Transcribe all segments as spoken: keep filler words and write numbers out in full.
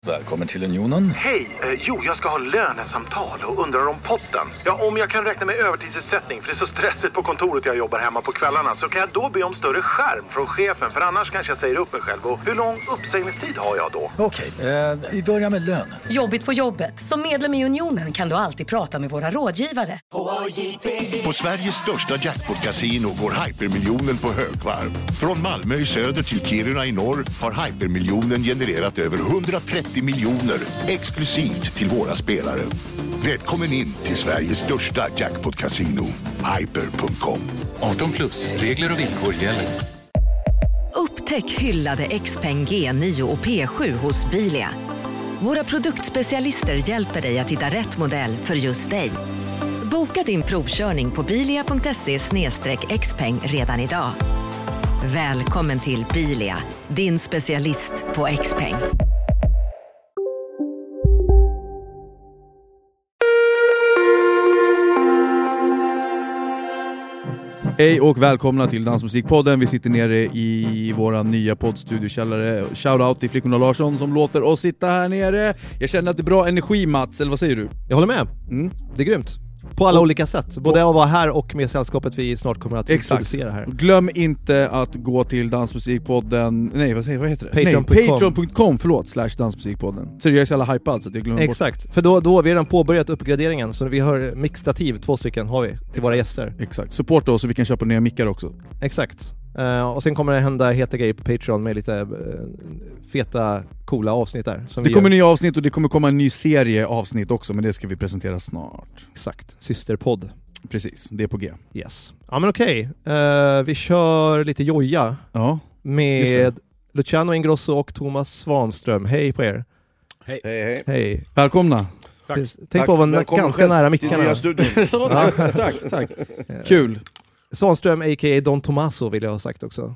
Välkommen till Unionen. Hej, eh, jo jag ska ha lönesamtal och undrar om potten. Ja, om jag kan räkna med övertidsersättning för det är så stressigt på kontoret jag jobbar hemma på kvällarna, så kan jag då be om större skärm från chefen, för annars kanske jag säger upp mig själv. Och hur lång uppsägningstid har jag då? Okej, eh, vi börjar med lön. Jobbigt på jobbet. Som medlem i Unionen kan du alltid prata med våra rådgivare. På Sveriges största jackpot-casino går hypermiljonen på högvarv. Från Malmö i söder till Kiruna i norr har hypermiljonen genererat över hundratrettio miljoner exklusivt till våra spelare. Välkommen in till Sveriges största jackpot-casino, hyper punkt com. arton plus, regler och villkor gäller. Upptäck hyllade Xpeng G nio och P sju hos Bilia. Våra produktspecialister hjälper dig att hitta rätt modell för just dig. Boka din provkörning på bilia punkt se slash xpeng redan idag. Välkommen till Bilia, din specialist på Xpeng. Hej och välkomna till Dansmusikpodden. Vi sitter nere i våra nya poddstudiokällare. Shoutout till Flickorna Larsson som låter oss sitta här nere. Jag känner att det är bra energi, Mats, eller vad säger du? Jag håller med. Mm. Det är grymt. På alla och, olika sätt. Både att vara här och med sällskapet vi snart kommer att introducera här. Glöm inte att gå till Dansmusikpodden. Nej, vad säger vad heter det? Patreon punkt com. Patreon punkt com, förlåt, slash Dansmusikpodden. Så jag är så jävla hypad så att jag glömmer Exakt. bort. För då, då har vi redan påbörjat uppgraderingen. Så vi har mixtativ, två stycken har vi till Exakt. Våra gäster. Exakt. Supporta oss så vi kan köpa nya mickar också. Exakt. Uh, och sen kommer det hända heta grejer på Patreon med lite uh, feta, coola avsnitt där. Som det vi kommer gör. nya avsnitt och det kommer komma en ny serie avsnitt också, men det ska vi presentera snart. Exakt. Systerpodd. Precis, det är på G. Yes. Ja men okej. Okay. Uh, vi kör lite joja. Ja. Med Luciano Ingrosso och Thomas Svanström. Hej på er. Hej. Hej, hej. Hej. Välkomna. Tack. Tänk tack. på att vara ganska själv nära mickarna. Ja, tack, tack, tack. Kul. Svanström, a k a. Don Tomaso, vill jag ha sagt också.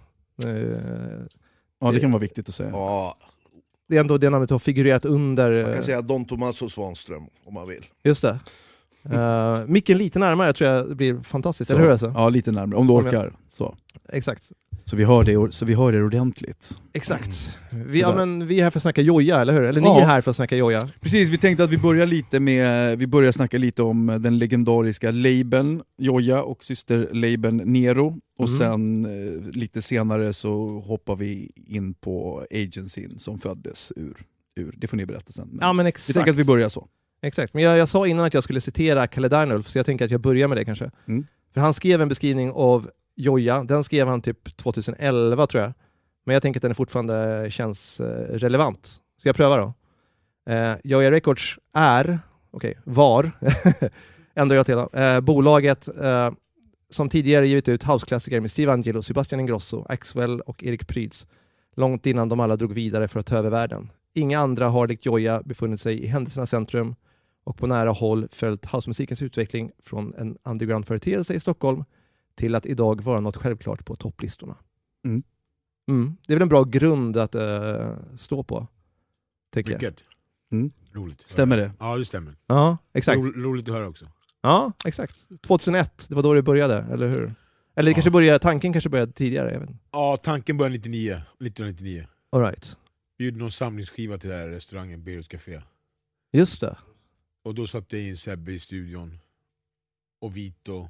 Ja, det kan vara viktigt att säga. Ja. Det är ändå det namnet har figurerat under... Man kan säga Don Tomaso Svanström om man vill. Just det. Uh, micken lite närmare tror jag det blir fantastiskt, så. Eller hur alltså? Ja, lite närmare, om du orkar. Så. Exakt. Så vi hör det, så vi hör det ordentligt. Exakt. Vi, ja, men, vi är här för att snacka joja, eller hur? Eller ja. Ni är här för att snacka joja. Precis, vi tänkte att vi börjar lite med, vi börjar snacka lite om den legendariska labeln Joja och systerlabeln Nero. Och mm. sen eh, lite senare så hoppar vi in på agencyn som föddes ur, ur. Det får ni berätta sen. Men ja, men exakt. Vi tänker att vi börjar så. Exakt, men jag, jag sa innan att jag skulle citera Kalle Dernulf, så jag tänker att jag börjar med det kanske. Mm. För han skrev en beskrivning av Joja, den skrev han typ tjugoelva tror jag. Men jag tänker att den fortfarande känns eh, relevant. Så jag prövar då. Eh, Joja Records är, okej, okay, var, ändrar jag till då. Eh, bolaget eh, som tidigare givit ut houseklassiker med Steve Angelo, Sebastian Ingrosso, Axwell och Erik Prydz. Långt innan de alla drog vidare för att ta över världen. Inga andra har likt Joja befunnit sig i händelsernas centrum och på nära håll följt housemusikens utveckling från en underground-företeelse i Stockholm till att idag vara något självklart på topplistorna. Mm. Mm. Det är väl en bra grund att uh, stå på, tänker jag. Mm. Roligt. Stämmer det? Ja, det stämmer. Ja, exakt. Ro- roligt att höra också. Ja, exakt. tjugohundraett, det var då det började, eller hur? Eller det ja. kanske började, tanken kanske började tidigare, jag vet inte. Ja, tanken började nittionio, nittonhundranittionio. All right. Vi gjorde någon samlingsskiva till den här restaurangen, Beirut Café. Just det. Och då satt jag in Sebbe i studion. Och Vito.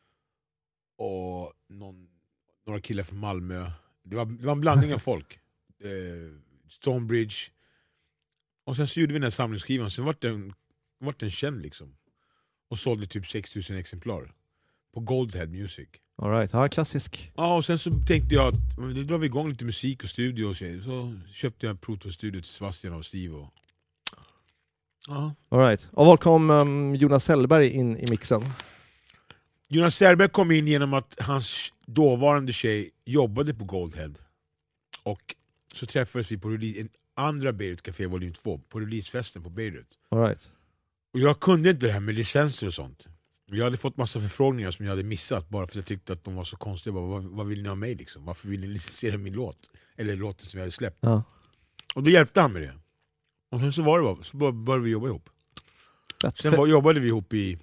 Och någon, några killar från Malmö. Det var, det var en blandning av folk. Eh, Stonebridge. Och sen så gjorde vi den här samlingsskivan. Sen var den, var den känd liksom. Och sålde typ sex tusen exemplar. På Goldhead Music. All right, ja, klassisk. Ja, och sen så tänkte jag att nu drar vi igång lite musik och studio och så, så köpte jag en protostudio till Sebastian och Steve och... Ja. All right. Och var kom um, Jonas Sellberg in i mixen? Jonas Sellberg kom in genom att hans dåvarande tjej jobbade på Goldhead. Och så träffades vi på en andra Beirut Café volym två på releasefesten på Beirut. All right. Och jag kunde inte det här med licenser och sånt. Jag hade fått massa förfrågningar som jag hade missat bara för att jag tyckte att de var så konstiga. Bara, vad, vad vill ni ha mig liksom? Varför vill ni licensiera min låt? Eller låten som jag hade släppt. Ja. Och då hjälpte han med det. Och sen så var det bara, så började vi jobba ihop. Rätt. Sen var, jobbade vi ihop i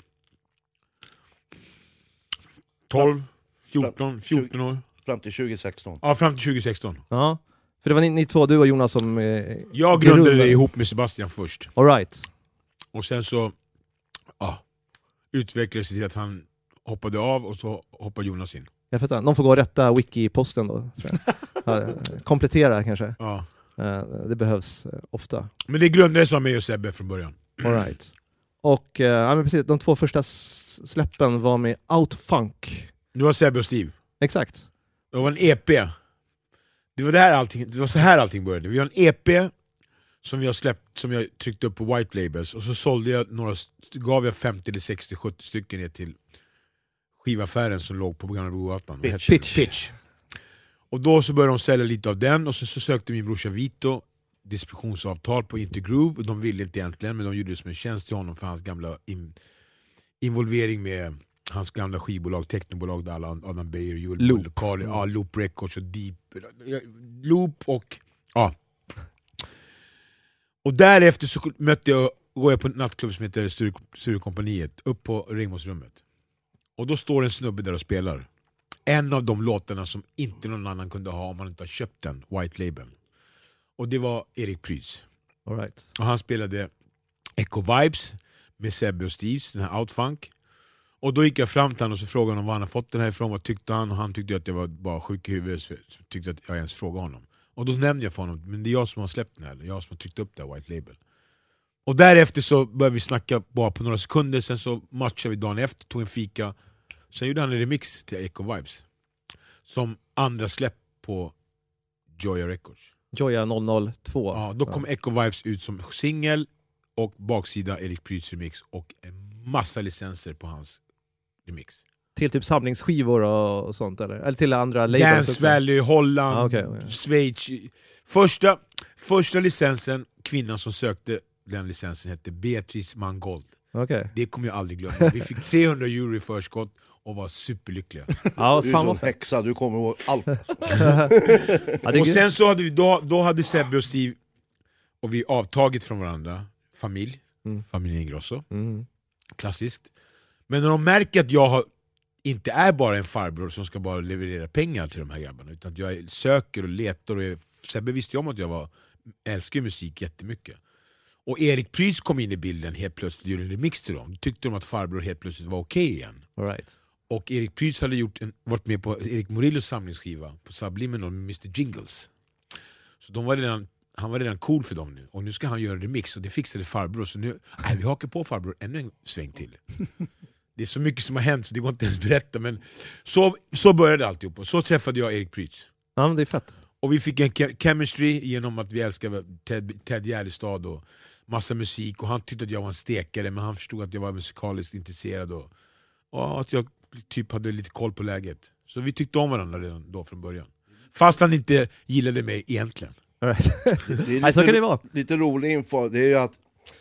tolv, fjorton, fjorton år. Fram till tjugo sexton. Ja, fram till tjugo sexton. Ja. För det var ni, ni två, du och Jonas som... Eh, jag grundade grundade. det ihop med Sebastian först. All right. Och sen så ja, utvecklades det till att han hoppade av och så hoppade Jonas in. Jag fattar. Någon får gå och rätta wiki-posten då. Ja, komplettera kanske. Ja. Det behövs ofta. Men det grundades av mig och Sebbe från början. All right. Och ja, men precis, de två första släppen var med Outfunk. Det var Sebbe och Steve. Exakt. Det var en E P. Det var, där allting, det var så här allting började. Vi har en E P som vi har släppt, som jag tryckte upp på White Labels, och så sålde jag några, gav jag femtio eller sextio sjuttio stycken ner till skivaffären som låg på Gamla Brogatan. Pitch. Pitch. Pitch. Och då så började de sälja lite av den, och så, så sökte min brorsa Vito distributionsavtal på Intergroove, och de ville inte egentligen, men de gjorde det som en tjänst till honom för hans gamla in, involvering med hans gamla skivbolag, technobolag där alla Adam Beijer, Joel Loop. Lokal, ja, Loop Records och Deep Loop och ja. Och därefter så mötte jag, går jag på en nattklubb som heter Sturekompaniet, upp på Ringmålsrummet. Och då står en snubbe där och spelar en av de låtarna som inte någon annan kunde ha om man inte har köpt den, White Label. Och det var Erik Prydz. All right. Och han spelade Echo Vibes med Sebbe och Steves, den här Outfunk. Och då gick jag fram till honom och så frågade honom var han hade fått den här ifrån, vad tyckte han, och han tyckte att jag var bara sjuk i huvudet, så tyckte att jag ens frågade honom. Och då nämnde jag för honom, men det är jag som har släppt den här, jag som har tryckt upp det här White Label. Och därefter så började vi snacka bara på några sekunder, sen så matchade vi dagen efter, tog en fika. Sen gjorde han en remix till Echo Vibes som andra släpp på Joya Records. Joya noll noll två. Ja, då kom ja. Echo Vibes ut som singel och baksida Erik Prydz remix och en massa licenser på hans remix. Till typ samlingsskivor och sånt eller? Eller till andra labels? Dance Valley, Holland, ah, okay, okay. Schweiz. Första, första licensen, kvinnan som sökte den licensen hette Beatrice Mangold. Okay. Det kommer jag aldrig glömma. Vi fick trehundra euro i förskott och var superlyckliga. Ja, du är som häxa, du kommer ihåg allt. Ja, och sen så hade vi, då, då hade Sebbe och Steve och vi avtagit från varandra. Familj, mm. familjen Ingrosso. Mm. Klassiskt. Men när de märker att jag har, inte är bara en farbror som ska bara leverera pengar till de här grabbarna, utan att jag söker och letar. Och jag, Sebbe visste ju om att jag var, älskar musik jättemycket. Och Erik Prydz kom in i bilden helt plötsligt och gjorde en remix till dem. Tyckte de att farbror helt plötsligt var okej okay igen. All right. Och Erik Prydz hade gjort en, varit med på Erik Morillos samlingsskiva på Subliminal med mister Jingles. Så de var redan, han var redan cool för dem nu. Och nu ska han göra en remix och det fixade farbror. Så nu, nej, vi hakar på farbror ännu en sväng till. Det är så mycket som har hänt så det går inte ens berätta. Men så, så började alltihop. Och så träffade jag Erik Prydz. Ja, men det är fett. Och vi fick en ke- chemistry genom att vi älskade Ted, Ted Gärdestad och massa musik. Och han tyckte att jag var en stekare, men han förstod att jag var musikaliskt intresserad. Och, och att jag typ hade lite koll på läget. Så vi tyckte om varandra redan då från början. Fast han inte gillade mig egentligen. Right. Det är lite, Nej, så kan det vara. Lite rolig info, det är ju att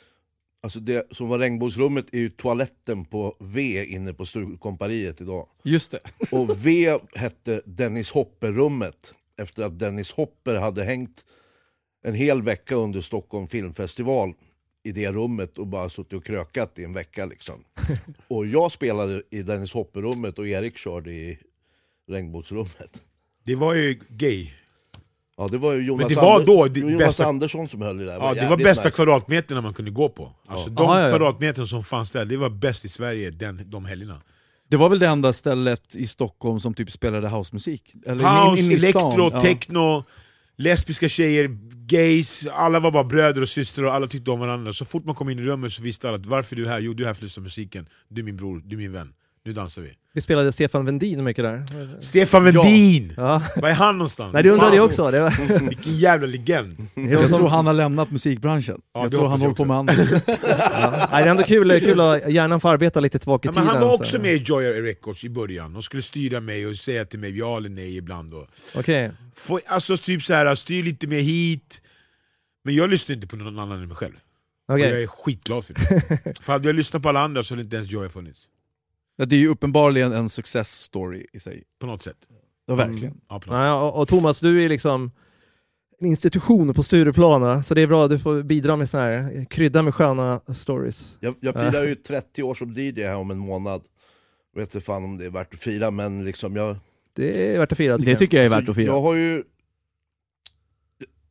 alltså det som var regnbågsrummet är ju toaletten på V inne på Sturekompaniet idag. Just det. Och V hette Dennis Hopper-rummet efter att Dennis Hopper hade hängt en hel vecka under Stockholm filmfestival i det rummet och bara suttit och krökat i en vecka liksom. Och jag spelade i Dennis Hopper-rummet och Erik körde i regnbågsrummet. Det var ju gay. Ja, det var ju Jonas, Men det var Ander- då, det det var Jonas bästa... Andersson som höll det där. Ja, det var jävligt bästa nice. kvadratmeterna man kunde gå på. Alltså Ja. de Ah, ja, ja. kvadratmeterna som fanns där, det var bäst i Sverige den, de helgerna. Det var väl det enda stället i Stockholm som typ spelade housemusik? Eller House, in, in i stan. elektro, Ja. techno, lesbiska tjejer, gays, alla var bara bröder och systrar och alla tyckte om varandra. Så fort man kom in i rummet så visste alla att varför är du här? Jo, du är här för att lyssna på musiken. Du är min bror, du är min vän. Nu dansar vi. Vi spelade Stefan Vendin mycket där. Stefan Vendin! Ja. Var är han någonstans? Nej, det undrade Fan. jag också. Det var... Vilken jävla legend. Jag tror han har lämnat musikbranschen. Ja, jag det tror han hoppas håller jag på med annat. Ja. Nej, det är ändå kul, kul att hjärnan får arbeta lite tillbaka i Ja, tiden. men han var så. också med i Joya Records i början och skulle styra mig och säga till mig ja eller nej ibland. Och Okej. få, alltså typ så här, styr lite mer hit. Men jag lyssnar inte på någon annan än mig själv. Okej. Och jag är skitglad för det. För hade jag lyssnat på alla andra så hade inte ens Joya funnits. Ja, det är ju uppenbarligen en success story i sig. På något sätt. Ja, verkligen. Mm. Ja, på något Ja, och, och Thomas, du är liksom en institution på Stureplan, så det är bra att du får bidra med såna här, krydda med sköna stories. Jag, jag firar ju trettio år som D J här om en månad. Jag vet inte fan om det är värt att fira, men liksom jag... Det är värt att fira, tycker Det jag. tycker jag är Så värt att fira. Jag har ju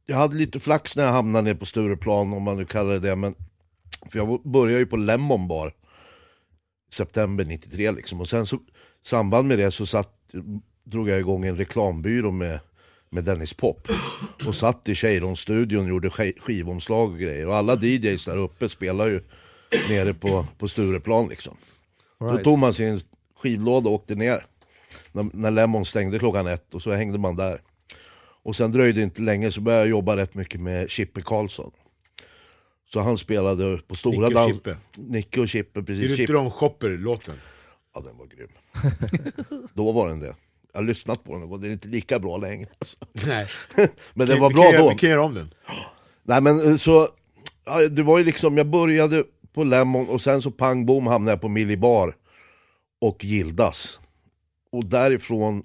jag hade lite flax när jag hamnade ner på Stureplan, om man nu kallar det det, men för jag började ju på Lemon Bar september nittiotre liksom, och sen så samband med det så satt, drog jag igång en reklambyrå med, med Dennis Pop och satt i Cheiron-studion och gjorde skivomslag och grejer, och alla D Js där uppe spelar ju nere på, på Stureplan liksom. Right. Då tog man sin skivlåda och åkte ner när, när Lemon stängde klockan ett, och så hängde man där. Och sen dröjde inte länge så började jag jobba rätt mycket med Chippe Karlsson. Så han spelade på stora dans... Nicke och Chippe. Nicke och Chippe, precis. Är det inte de Shopper-låten? Ja, den var grym. Då var den det. Jag har lyssnat på den och det är inte lika bra längre. Alltså. Nej. Men den vi var bra kan, då. Vi kan göra om den. Nej, men så... Ja, det var ju liksom, jag började på Lemon och sen så pang boom hamnade jag på Millie Bar och Gildas. Och därifrån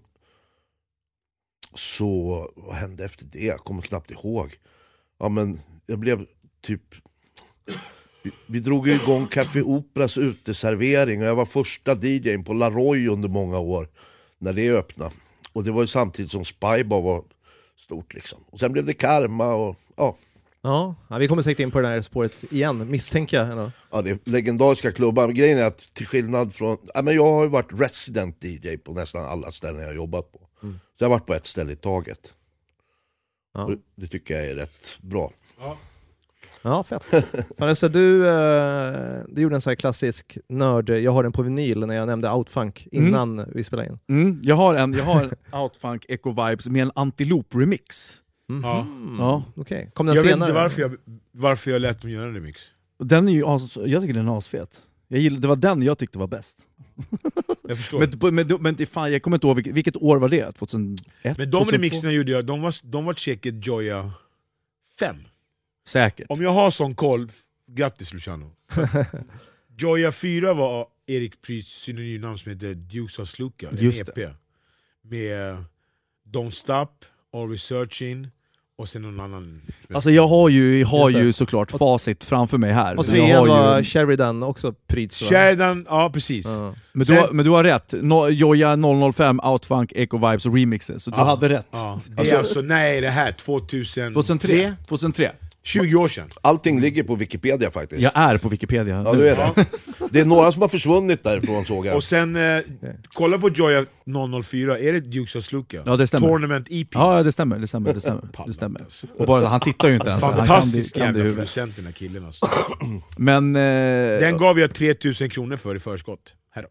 så, vad hände efter det? Jag kommer knappt ihåg. Ja, men jag blev typ... Vi, vi drog igång Café Operas uteservering och jag var första D J:n på La Roy under många år när det öppnade. Och det var ju samtidigt som Spybar var stort liksom. Och sen blev det Karma och ja... Ja, ja, vi kommer säkert in på det här spåret igen, misstänker jag. Ändå. Ja, det är legendariska klubbar. Grejen är att till skillnad från... Ja, men jag har ju varit resident D J på nästan alla ställen jag har jobbat på. Mm. Så jag har varit på ett ställe i taget. Ja. Det, det tycker jag är rätt bra. Ja, ja fett. Alltså, du, eh, du gjorde en sån här klassisk nörd, jag har den på vinyl när jag nämnde Outfunk innan mm. vi spelade in. Mm. Jag har en, jag har en Outfunk Echo Vibes med en Antilope-remix. Mm. Ja. Ja. Okay. Kom den jag senare? vet inte varför jag, varför jag lät dem göra en remix. Den är ju as, jag tycker den är asfet. Jag gillar, det var den jag tyckte var bäst. Jag förstår. men, men, men, men fan, jag kommer inte ihåg vilket, vilket år var det? tjugohundraett? Men de tjugohundratvå? remixerna gjorde jag, de var, de var säkert Joya fem. Säkert. Om jag har sån koll, grattis Luciano. Joya fyra var Erik Prys synonymnamn som heter Dukes of Sluka, en Just E P. Med Don't Stop, All Researching och sen någon annan. Alltså jag har ju, jag har ju såklart facit framför mig här. Och trean var ju... Sheridan också pryds. Sheridan, ja precis. Uh. Men, du har, men du har rätt. No, Joya noll noll fem, Outfunk, Echo Vibes och remixes. Så du ja. hade rätt. Ja. Det är alltså, nej det här, tjugohundratre? tjugohundratre. tjugohundratre. tjugo år sedan. Allting ligger på Wikipedia faktiskt. Jag är på Wikipedia. Ja, du är det. Det är några som har försvunnit därifrån, såg jag. Och sen, eh, kolla på Joya noll noll fyra, är det Dukes of Sluka? Ja, det stämmer. Tournament E P. Ja, det stämmer, det stämmer, det stämmer. det stämmer. Och bara, han tittar ju inte ens. Fantastisk han kan det, jävla producent, den här killen alltså. Men... Eh, den gav jag tre tusen kronor för i förskott. Här då.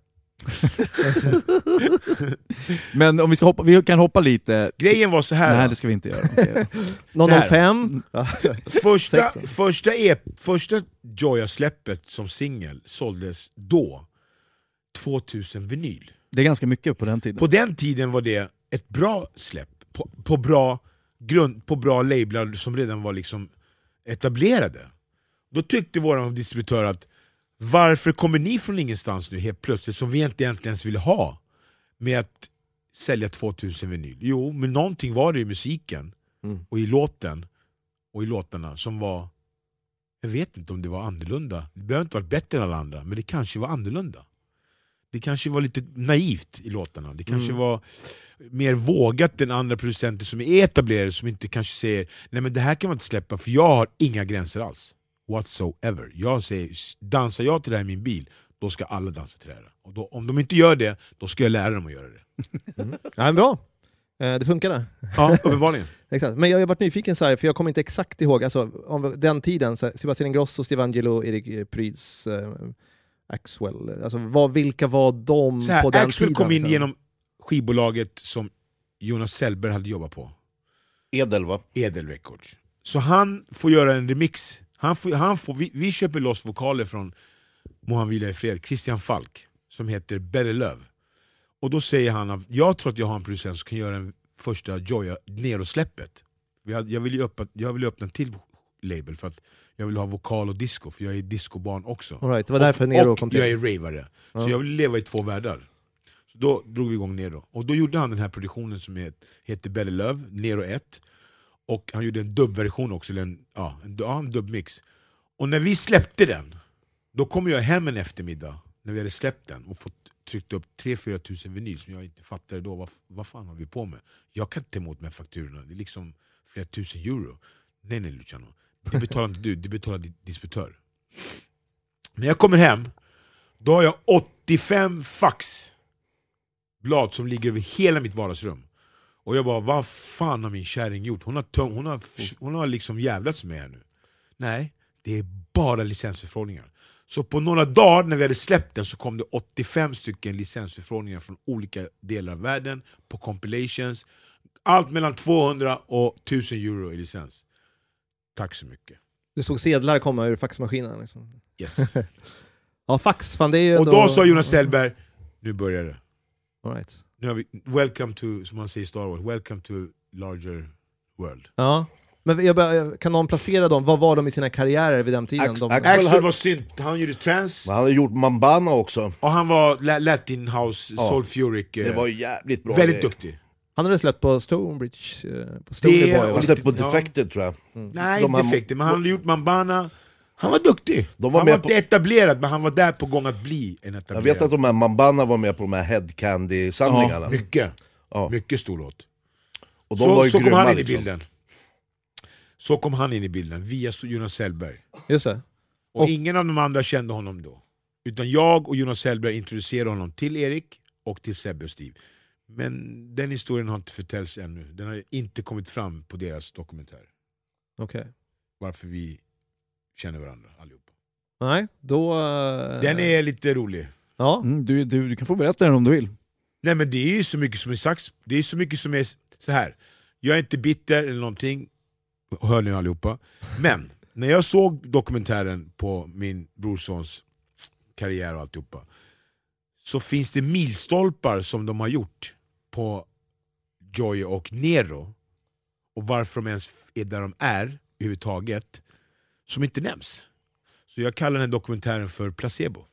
Men om vi ska hoppa, vi kan hoppa lite. Grejen var så här. Nej, det ska vi inte göra. Okay. noll noll fem Första, första, e, första Joya-släppet som singel såldes då tvåtusen vinyl. Det är ganska mycket på den tiden. På den tiden var det ett bra släpp på, på bra grund, på bra lablar som redan var liksom etablerade. Då tyckte våran distributör att varför kommer ni från ingenstans nu helt plötsligt som vi inte egentligen ens ville ha med att sälja tvåtusen vinyl? Jo, men någonting var det i musiken mm. och i låten och i låtarna som var, jag vet inte om det var annorlunda. Det behöver inte vara bättre än alla andra, men det kanske var annorlunda. Det kanske var lite naivt i låtarna. Det kanske mm. var mer vågat än andra producenter som är etablerade, som inte kanske säger nej men det här kan man inte släppa för jag har inga gränser alls. Whatsoever. Jag säger, dansar jag till det här i min bil, då ska alla dansa till det här. Och då, om de inte gör det, då ska jag lära dem att göra det. Mm. Ja, bra. Eh, det funkade. Ja, uppenbarligen. Exakt. Men jag har varit nyfiken så här, för jag kommer inte exakt ihåg, alltså, om den tiden, så här, Sebastian Ingrosso, Steve Angelo, Erik Prydz, eh, Axwell, alltså vad, vilka var de så här, på den Axwell tiden? kom in så? genom skivbolaget som Jonas Sellberg hade jobbat på. Edel va? Edel Records. Så han får göra en remix. Han får, han får, vi, vi köper loss vokaler från Mohan Vila i fred, Christian Falk, som heter Better Love. Och då säger han att jag tror att jag har en producent som kan göra en första Joya Nero-släppet. Jag vill ju öppna, jag vill öppna en till label för att jag vill ha vokal och disco, för jag är discobarn också. All right, det var därför Nero och kom till. jag är ravare. Ja. Så jag vill leva i två världar. Så då drog vi igång Nero. Och då gjorde han den här produktionen som heter Better Love, Nero ett. Och han gjorde en dubbversion också, eller en, ja, en, ja, en dubbmix. Och när vi släppte den, då kom jag hem en eftermiddag när vi hade släppt den och fått tryckt upp tre till fyra tusen vinyl som jag inte fattade då. Vad, vad fan har vi på med? Jag kan inte ta emot med fakturorna. Det är liksom flera tusen euro. Nej, nej Luciano. Det betalar inte du, det betalar din distributör. När jag kommer hem, då har jag åttiofem faxblad som ligger över hela mitt vardagsrum. Och jag bara, vad fan har min kärring gjort? Hon har, töm- hon har, hon har liksom jävlats med här nu. Nej, det är bara licensförfrågningar. Så på några dagar när vi hade släppt den så kom det åttiofem stycken licensförfrågningar från olika delar av världen på compilations. Allt mellan tvåhundra och tusen euro i licens. Tack så mycket. Du såg sedlar komma ur faxmaskinen liksom. Yes. Ja, fax, fan det är ju Och ändå... då sa Jonas Sellberg, nu börjar det. All right. Nu har vi, welcome to, som man säger i Star Wars, welcome to larger world. Ja. Men jag bara, kan någon placera dem? Vad var de i sina karriärer vid den tiden? Ax- de... Axel Axel var synt, han gjorde trance. Men han hade gjort Mambana också. Och han var la- Latin House, Ja. Soulfuric. eh, Det var ju jävligt bra. Väldigt det. duktig. Han hade släppt på Stonebridge, eh, på Stony Det- Boy. Han va? släppte på Ja. Defected tror jag. Nej, De inte här- Defected, men han hade gjort Mambana. Han var duktig. De var han med var på- inte etablerad, men han var där på gång att bli en etablerad. Jag vet att de här Mambana var med på de här Head Candy-samlingarna. Mycket. Ja. Mycket stor låt. Och de Så, var ju så kom grymma han in i liksom. bilden. Så kom han in i bilden, via Jonas Sellberg. Just det. Och, Och- ingen av de andra kände honom då. Utan jag och Jonas Sellberg introducerade honom till Erik och till Sebbe och Steve. Men den historien har inte förtällts ännu. Den har inte kommit fram på deras dokumentär. Okej. Varför vi känner varandra allihopa. Nej, då... eh, Den är lite rolig. Ja. Mm, du, du, du kan få berätta den om du vill. Nej, men det är ju så mycket som är sagt. Det är så mycket som är så här. Jag är inte bitter eller någonting. Hör ni allihopa. Men när jag såg dokumentären på min brorsons karriär och alltihopa, så finns det milstolpar som de har gjort på Joy och Nero, och varför de ens är där de är överhuvudtaget, som inte nämns. Så jag kallar den här dokumentären för Placebo.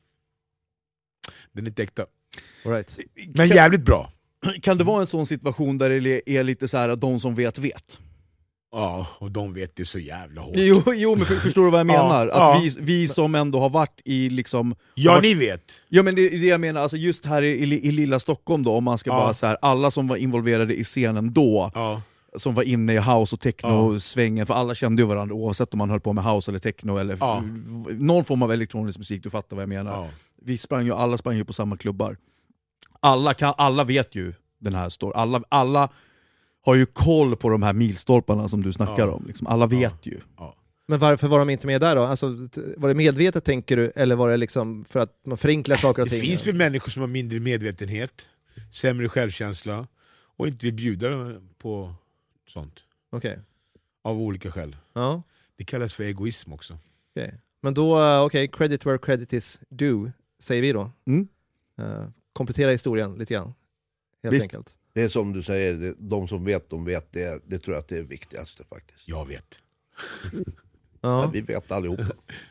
Den är inte äkta. All right. Men jävligt bra. Kan det vara en sån situation där det är lite så här att de som vet vet? Ja, och de vet det så jävla hårt. Jo, jo men för, förstår du vad jag menar? Ja, att ja. vi, vi som ändå har varit i liksom... Ja, varit, ni vet. Ja, men det är det jag menar, alltså just här i, i, i lilla Stockholm då, om man ska Ja. bara så här, alla som var involverade i scenen då, Ja. som var inne i house och techno-svängen, för alla kände ju varandra oavsett om man höll på med house eller techno eller Ja. f- någon form av elektronisk musik, du fattar vad jag menar. Ja. Vi sprang ju, alla sprang ju på samma klubbar. Alla, kan, alla vet ju den här står. Alla, alla har ju koll på de här milstolparna som du snackar Ja. om. Liksom. Alla vet Ja. ju. Ja. Men varför var de inte med där då? Alltså, t- var det medvetet tänker du? Eller var det liksom för att man förenklar saker och Det ting? finns väl människor som har mindre medvetenhet, sämre självkänsla och inte vill bjuda på sånt. Okej. Av olika skäl. Ja. Det kallas för egoism också. Okej. Men då, uh, okej, credit where credit is due, säger vi då. Mm. Uh, komplettera historien lite grann. Helt Visst. enkelt. Det är som du säger, det, de som vet, de vet. Det, det tror jag att det är viktigaste faktiskt. Jag vet. Ja, Ja. vi vet allihopa.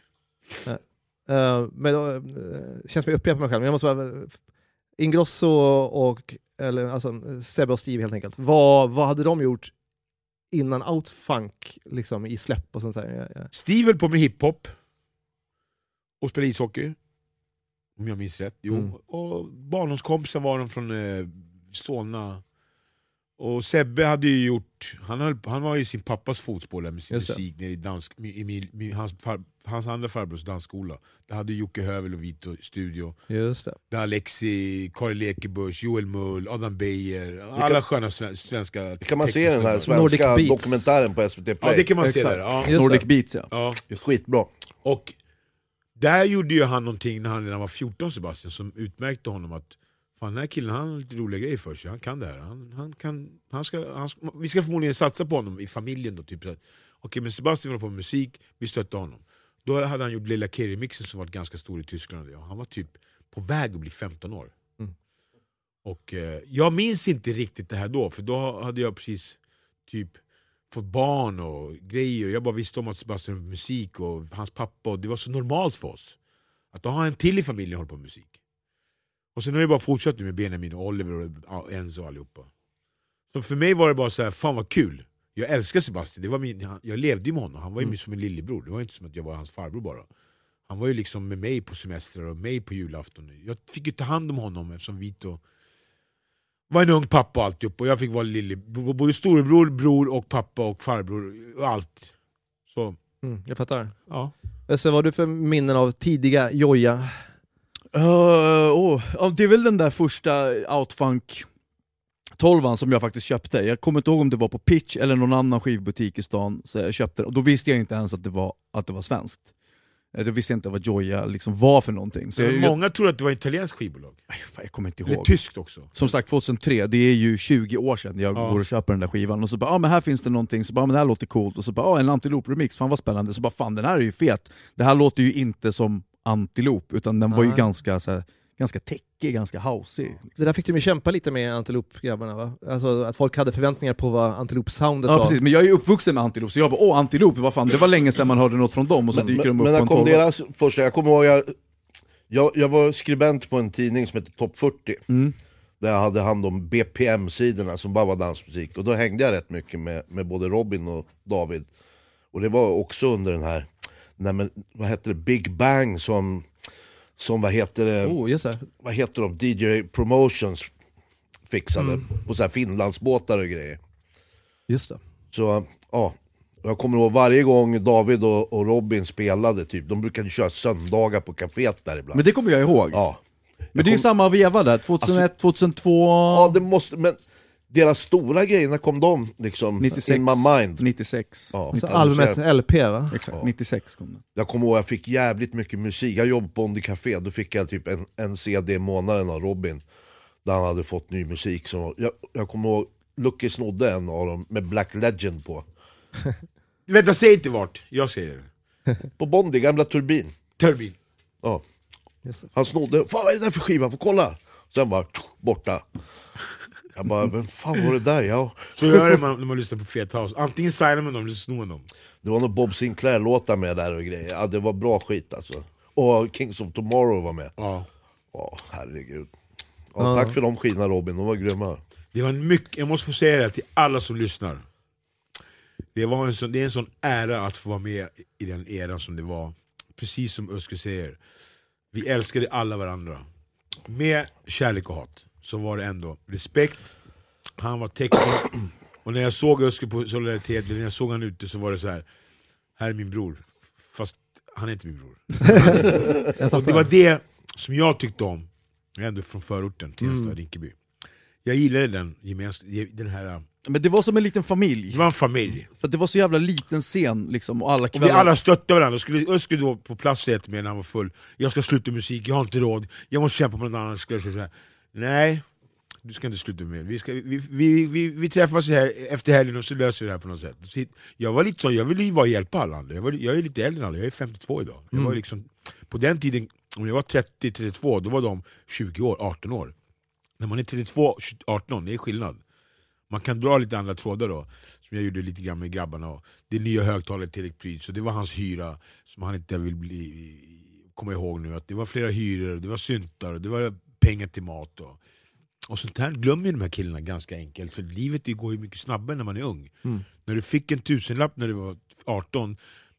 Uh, men då, uh, känns som jag upprepar mig själv, men jag måste bara... Ingrosso och, eller alltså Sebbe och Steve helt enkelt. Vad, vad hade de gjort innan Outfunk liksom i släpp och sånt där? Ja, ja. Steve höll på med hiphop och spelade ishockey, om jag minns rätt. Jo. Mm. Och barndomskompisar var de från eh, Solna. Och Sebbe hade ju gjort, han, höll, han var ju sin pappas fotspår där med sin Just det. musik nere i dansk, i, i, i, hans, far, hans andra farbrors dansskola. Där hade Jocke Hövel och Vito studio. Just det. Där Alexi, Karin Lekebusch, Joel Mull, Adam Beijer, alla sköna sven, svenska... Det kan man se den här tekniska- Nordic svenska Beats. dokumentären på S V T Play. Ja, det kan man se Exakt. där. Ja. Just Nordic det. Beats, ja. Ja. Skitbra. Och där gjorde ju han någonting när han redan var fjorton, Sebastian, som utmärkte honom att fan, den här killen, han har lite roliga grejer för sig, han kan det här. Han, han kan, han ska, han ska, vi ska förmodligen satsa på honom i familjen då, typ så att, okej, men Sebastian var på musik, vi stötte honom. Då hade han gjort Lilla Kerry-mixen som var ganska stor i Tyskland. Ja, han var typ på väg att bli femton år. Mm. Och eh, jag minns inte riktigt det här då, för då hade jag precis typ fått barn och grejer. Jag bara visste om att Sebastian hade musik och hans pappa, och det var så normalt för oss. Att då har en till i familjen håller på med musik. Och sen har det bara fortsatt nu med Benjamin och Oliver och Enzo och allihopa. Så för mig var det bara så här, fan vad kul. Jag älskar Sebastian, det var min, han, jag levde ju med honom. Han var ju Mm. som en lillebror. Det var inte som att jag var hans farbror bara. Han var ju liksom med mig på semester och mig på julafton. Jag fick ju ta hand om honom eftersom Vito var en ung pappa och alltihop. Och jag fick vara lillebror, både storebror, bror och pappa och farbror och allt. Så. Mm, jag fattar. Ja. Så vad har du för minnen av tidiga Joja? Uh, oh. Ja, det är väl den där första Outfunk tolvan som jag faktiskt köpte. Jag kommer inte ihåg om det var på Pitch eller någon annan skivbutik i stan, så jag köpte den. Och då visste jag inte ens att det var, att det var svenskt. Då visste jag inte vad Joja liksom var för någonting. Så jag, många tror att det var italienskt skivbolag. Jag kommer inte ihåg. Eller tyskt också. Som sagt tjugohundratre, det är ju tjugo år sedan jag ja. går och köper den där skivan. Och så bara, ja ah, men här finns det någonting, så bara, ah, men det här låter coolt. Och så bara, ja ah, en Antilope-remix, fan vad spännande. Så bara, fan den här är ju fet. Det här låter ju inte som Antilope, utan den var ju ganska så här, ganska techig, ganska housey. Liksom. Det där fick du mig kämpa lite med Antilope-grabbarna, va? Alltså att folk hade förväntningar på vad Antilope-soundet ja, var. Precis, men jag är ju uppvuxen med Antilope, så jag bara, åh Antilope, vad fan, det var länge sedan man hörde något från dem, och så men, dyker men, de upp men på en kom tolva. deras första, jag kommer ihåg, jag, jag, jag var skribent på en tidning som heter Top fyrtio, mm. där jag hade hand om B P M-sidorna som bara var dansmusik, och då hängde jag rätt mycket med, med både Robin och David. Och det var också under den här, nej men, vad heter det, Big Bang som som vad heter det, oh, just det. vad heter de, D J Promotions fixade mm. på så här Finlandsbåtar och grejer. Just det. Så ja, jag kommer ihåg varje gång David och, och Robin spelade typ, de brukade köra söndagar på kaféet där ibland. Men det kommer jag ihåg. Ja. Men jag det är ju kom... samma veva där, tjugohundraett, alltså, tjugohundratvå. Ja, det måste, men deras stora grejerna kom de liksom nittiosex, in my mind. nittiosex. Ja, alltså albumet L P, va? Exakt, ja. nittiosex kom det. Jag kommer ihåg jag fick jävligt mycket musik. Jag jobbade på Bondi Café, då fick jag typ en, en C D i månaden av Robin, där han hade fått ny musik. Som, jag, jag kommer ihåg Lucky snodde en av dem med Black Legend på. Vänta, säg inte vart, jag säger det. På Bondi, gamla Turbin. Turbin. Ja. Han snodde, fan vad är det där för skiva, får kolla. Sen bara, tsch, borta. Jag bara, men fan var det där? Ja. Så gör det man, när man lyssnar på Fet House. Antingen signar man dem eller snor dem. Det var nog Bob Sinclair-låtar med där och grejer. Ja, det var bra skit alltså. Och Kings of Tomorrow var med. Ja. Ja, herregud. Ja, tack för de skivorna Robin, de var grymma. Det var en mycket, jag måste få säga det till alla som lyssnar. Det, var en sån, det är en sån ära att få vara med i den eran som det var. Precis som Özker säger. Vi älskade alla varandra. Med kärlek och hat så var det ändå respekt. Han var tekniker. Och när jag såg Özker på Solidaritet, eller när jag såg han ute, så var det så här: här är min bror. Fast han är inte min bror. Och det var det som jag tyckte om. Jag är ändå från förorten, Tensta, mm. Rinkeby. Jag gillade den, den här... Men det var som en liten familj. Det var en familj. För det var så jävla liten scen liksom, och alla kvällar... Och vi alla stöttade varandra. Skulle Özker då på plats säga till mig när han var full: jag ska sluta musik, jag har inte råd, jag måste kämpa på någon annan. Skulle jag säga så här: nej, du ska inte sluta med. Vi, ska, vi, vi, vi, vi träffas här efter helgen och så löser vi det här på något sätt. Så jag var lite så, jag ville ju bara hjälpa alla andra. Jag, var, jag är lite äldre än alla, jag är femtiotvå idag. Jag var liksom, på den tiden, om jag var trettio trettiotvå, då var de tjugo år, arton år. När man är trettiotvå arton, det är skillnad. Man kan dra lite andra trådar då, som jag gjorde lite grann med grabbarna. Och det nya högtalet till Erik Pryd, så det var hans hyra som han inte vill bli, komma ihåg nu. Att det var flera hyror, det var syntar, det var pengar till mat. Och, och sånt här glömmer ju de här killarna ganska enkelt. För livet det går ju mycket snabbare när man är ung. Mm. När du fick en tusenlapp när du var arton,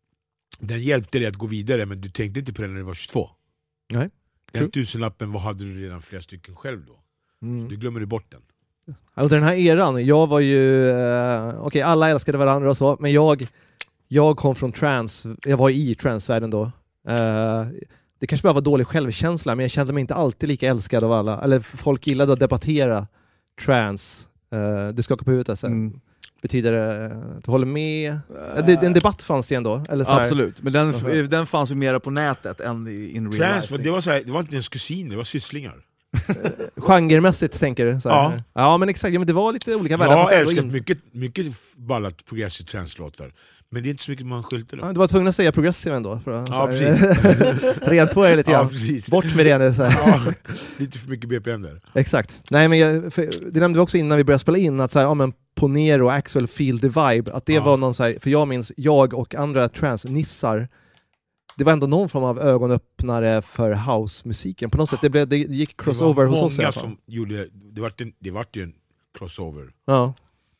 den hjälpte dig att gå vidare, men du tänkte inte på den när du var tjugotvå. Nej. Den tusenlappen, vad hade du redan flera stycken själv då? Mm. Så du glömmer du bort den. Alltså den här eran, jag var ju eh, okej, okay, alla älskade varandra och så, men jag jag kom från trance, jag var i transvärlden då. Eh, det kanske bara var dålig självkänsla, men jag kände mig inte alltid lika älskad av alla. Eller folk gillade att debattera trance. Eh, du skakar på huvudet alltså. Mm. Betyder det att du håller med? Uh, det, en debatt fanns det ändå, eller så här. Absolut, men den, uh-huh. den fanns ju mer på nätet än i in real trance, life. Det var, så här, det var inte ens kusiner, det var sysslingar. Genremässigt tänker du? Så här. Ja. Ja, men exakt, ja, men det var lite olika världar. Jag har älskat in... mycket, mycket ballat progressive trance-låtar. Men det är inte så mycket man skyltar då. Ja, du var tvungen att säga progressive ändå. För att, ja, precis. Rent på er lite grann. Ja, bort med det nu. Så ja, lite för mycket B P M där. Exakt. Nej, men jag, för, det nämnde vi också innan vi började spela in, att så här, ja, men Ponero och Axwell Feel the Vibe, att det ja. var någon så här, för jag minns, jag och andra trance-nissar, det var ändå någon form av ögonöppnare för house-musiken. På något sätt, det, blev, det gick crossover hos oss. Det var många som gjorde, det var en, det var ju en crossover. Ja.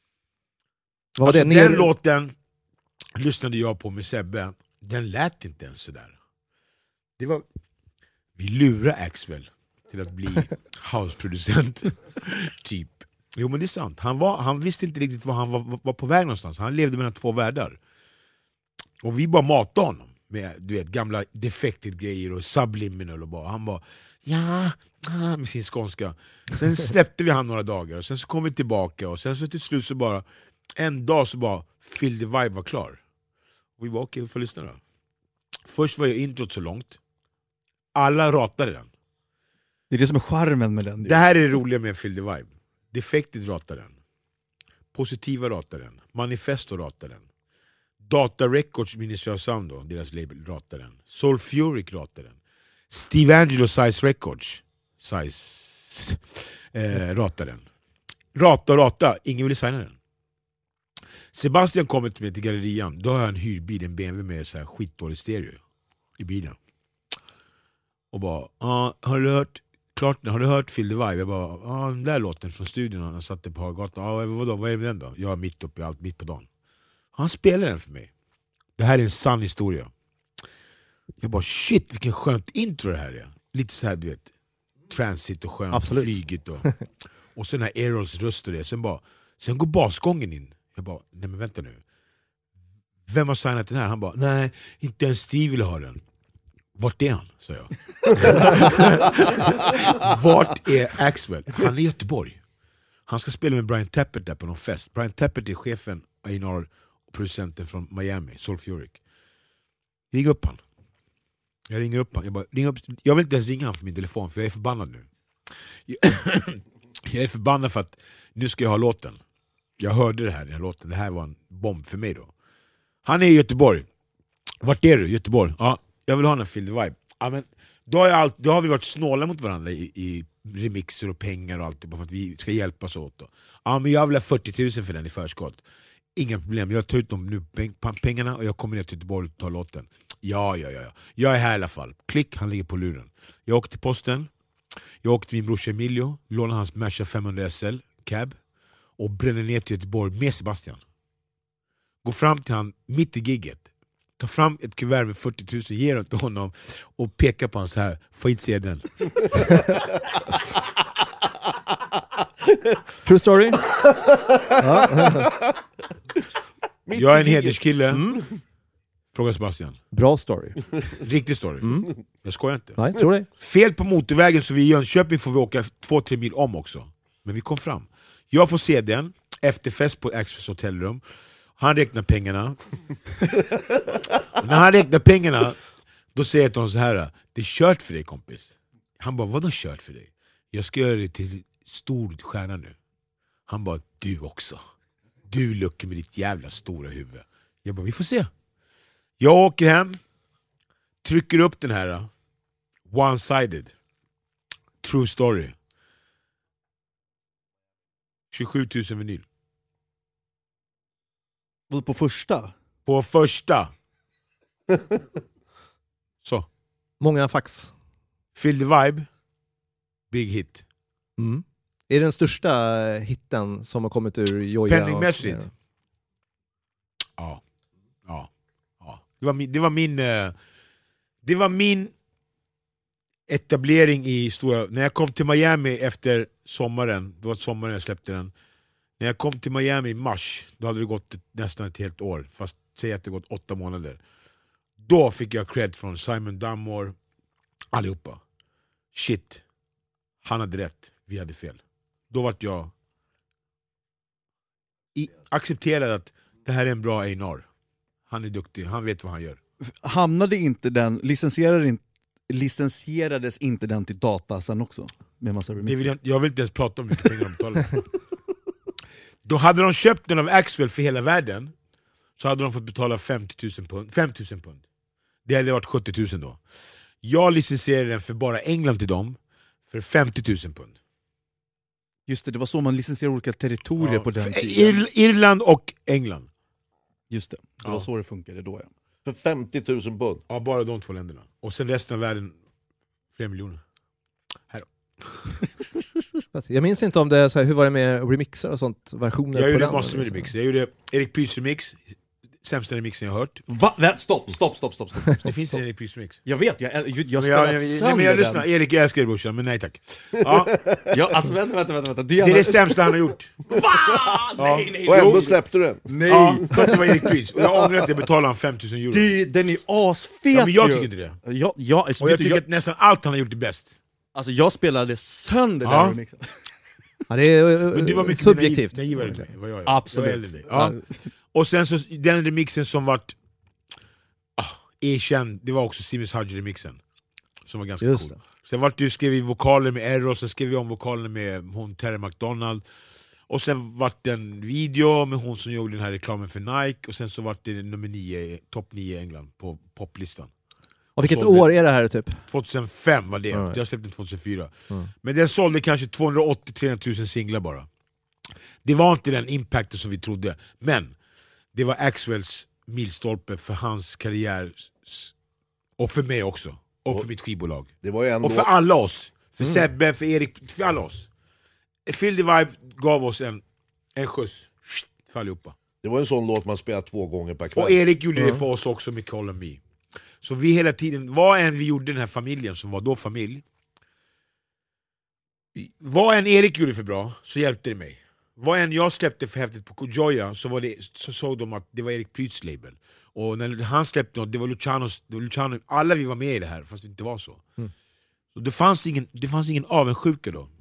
Vad alltså, det? Den låten lyssnade jag på med Sebbe, den lät inte ens sådär. Det var, vi lurade Axwell till att bli houseproducent typ. Jo, men det är sant. Han, var, han visste inte riktigt var han var, var på väg någonstans. Han levde mellan två världar. Och vi bara matade honom med, du vet, gamla defected-grejer och subliminal och bara, han bara ja, ah, med sin skånska. Sen släppte vi han några dagar och sen så kom vi tillbaka och sen så till slut så bara en dag så bara Feel the Vibe var klar. Och vi var okej, okay, vi får lyssna då. Först var ju introt så långt. Alla ratade den. Det är det som är charmen med den. Det här är det roliga med Feel the Vibe. Defected ratade den. Positiva ratade den. Manifesto ratade den. Data Records Ministry of Sound då, deras label, ratade den. Soulfuric ratade den. Steve Angelo Size Records Size eh, ratade den. Rata och rata, ingen vill signa den. Sebastian kommer till mig till gallerian. Då har jag en hyrbil, en B M W med så här skitdålig stereo i bilen. Och bara, ah, har du hört klart, har du hört Feel the Vibe? Jag bara, ja, ah, den där låten från studion han satte på Hagatan. Ja, ah, vadå, vad är det med den då? Jag är mitt uppe i allt, mitt på dagen. Han spelar den för mig. Det här är en sann historia. Jag bara, shit, vilken skönt intro det här är. Lite så här, du vet, transit och skönt. Absolut. Flyget och och sen här Erols röst och det. Sen bara, sen går basgången in. Jag bara, nej men vänta nu. Vem har signat den här? Han bara, nej, inte ens Steve vill ha den. Vart är han? Sa jag. Vart är Axwell? Han är i Göteborg. Han ska spela med Brian Tappert där på någon fest. Brian Tappert är chefen A and R och producenten från Miami, Soulfuric. Ring upp han. Jag ringer upp han. Jag, bara, ring upp. Jag vill inte ens ringa han för min telefon för jag är förbannad nu. Jag är förbannad för att nu ska jag ha låten. Jag hörde det här, den här låten. Det här var en bomb för mig då. Han är i Göteborg. Vart är du? Göteborg? Ja, jag vill ha en Feel the Vibe. Ja, men då, har jag allt, då har vi varit snåla mot varandra i, i remixer och pengar och allt. Bara för att vi ska hjälpas åt då. Ja, men jag vill ha fyrtio tusen för den i förskott. Inga problem, jag tar ut dem nu, pengarna och jag kommer ner till Göteborg och tar låten. Ja, ja, ja, ja. Jag är här i alla fall. Klick, han ligger på luren. Jag åkte till posten. Jag åkte till min brorsa Emilio, lånade hans Merca femhundra S L cab och bränner ner till Göteborg med Sebastian. Går fram till han mitt i gigget. Tar fram ett kuvert med fyrtio tusen, ger det till honom och pekar på honom så här. Får inte se den. True story. Jag är en hederskille. Mm. Fråga Sebastian. Bra story. Riktig story. Mm. Jag skojar inte. Nej, tror det. Fel på motorvägen så vi i Jönköping får vi åka två tre mil om också. Men vi kom fram. Jag får se den efter fest på Axwells hotellrum. Han räknar pengarna. När han räknar pengarna då säger jag till honom så här: det är kört för dig kompis. Han bara, vadå kört för dig? Jag ska göra det till stor stjärna nu. Han bara, du också. Du luckar med ditt jävla stora huvud. Jag bara, vi får se. Jag åker hem, trycker upp den här one-sided true story. tjugosju tusen vinyl. På första? På första. Så. Många fax. Feel the Vibe. Big hit. Mm. Är det den största hitten som har kommit ur Joja? Penningmässigt? Och... Ja. Ja. Ja. Det var min, det var min, det var min etablering i stora... När jag kom till Miami efter sommaren, det var sommaren jag släppte den. När jag kom till Miami i mars, då hade det gått nästan ett helt år. Fast säg att det gått åtta månader. Då fick jag cred från Simon Dunmore, allihopa. Shit, han hade rätt, vi hade fel. Då vart jag i, accepterad att det här är en bra A and R. Han är duktig, han vet vad han gör. Hamnade inte den, licensierade inte licensierades inte den till data sen också? Med massa det vill jag, jag vill inte ens prata om mycket pengar de betalar. Då hade de köpt den av Axwell för hela världen, så hade de fått betala femtio tusen pund. fem tusen pund. Det hade varit sjuttio tusen då. Jag licensierade den för bara England till dem för femtio tusen pund. Just det, det var så man licensierade olika territorier ja, på den tiden. Ir- Irland och England. Just det, det ja. var så det funkade då. Ja. För femtio tusen pund? Ja, bara de två länderna. Och sen resten av världen, flera miljoner. Här då. Jag minns inte om det är så här, hur var det med remixer och sånt, versioner jag på gjorde den? massor med remix. Jag gjorde Erik Prytz remix, sämsta remixen jag har hört. Va? Vä- Stopp, stopp, stopp, stopp, stopp, stopp. Det finns en Erik Prydz-remix. Jag vet, jag, jag, jag Men jag, spelat jag, nej, sönder men jag lyssnar, den. Erik jag älskar dig brorsan, men nej tack. Ja, Ja, alltså vänta, vänta, vänta, vänta. Du det är gärna... det sämsta han har gjort. Va? Nej, nej, Och ändå nej. släppte du den. Nej. Ja, för att det var Erik Prydz. Och jag ångrar att jag betalade han fem tusen euro. Du, den är asfet Ja, men jag ju. tycker inte det. Ja, ja, alltså, Och jag vet du, tycker jag, att nästan allt han har gjort är bäst. alltså jag spelade sönder Ja. den remixen. Ja, det är Men du var uh, mycket subjektivt. naiv- naivare än mig, vad jag är. Absolut. Jag är äldre än dig. Ja. Och sen så, den remixen som vart ah, erkänd, det var också Simus Hadji-remixen. Som var ganska Just cool. Sen vart du skrev vi vokaler med Errol, sen skrev vi om vokaler med hon Terry McDonald. Och sen vart det en video med hon som gjorde den här reklamen för Nike. Och sen så vart det nummer nio, topp nio i England på poplistan. Och vilket Sålde- år är det här typ? tjugohundrafem var det, All right. jag släppte tjugohundrafyra. Mm. Men den sålde kanske tvåhundraåttio till trehundratusen singlar bara. Det var inte den impacten som vi trodde. Men det var Axwells milstolpe för hans karriär. Och för mig också. Och, och för mitt skivbolag. Det var ju en och för låt... alla oss. För Mm. Sebbe, för Erik, för alla oss. Feel the Vibe gav oss en, en skjuts för allihopa. Det var en sån låt man spelar två gånger per kväll. Och Erik gjorde Mm. det för oss också med Call Me. Så vi hela tiden, vad än vi gjorde den här familjen som var då familj, vad än Erik gjorde för bra så hjälpte det mig. Vad än jag släppte för häftigt på Joya så, var det, så såg de att det var Erik Prydz label. Och när han släppte något, det var Lucianos, det var Luciano, alla vi var med i det här fast det inte var så. Mm. Så det fanns ingen, det fanns ingen avundsjuka då.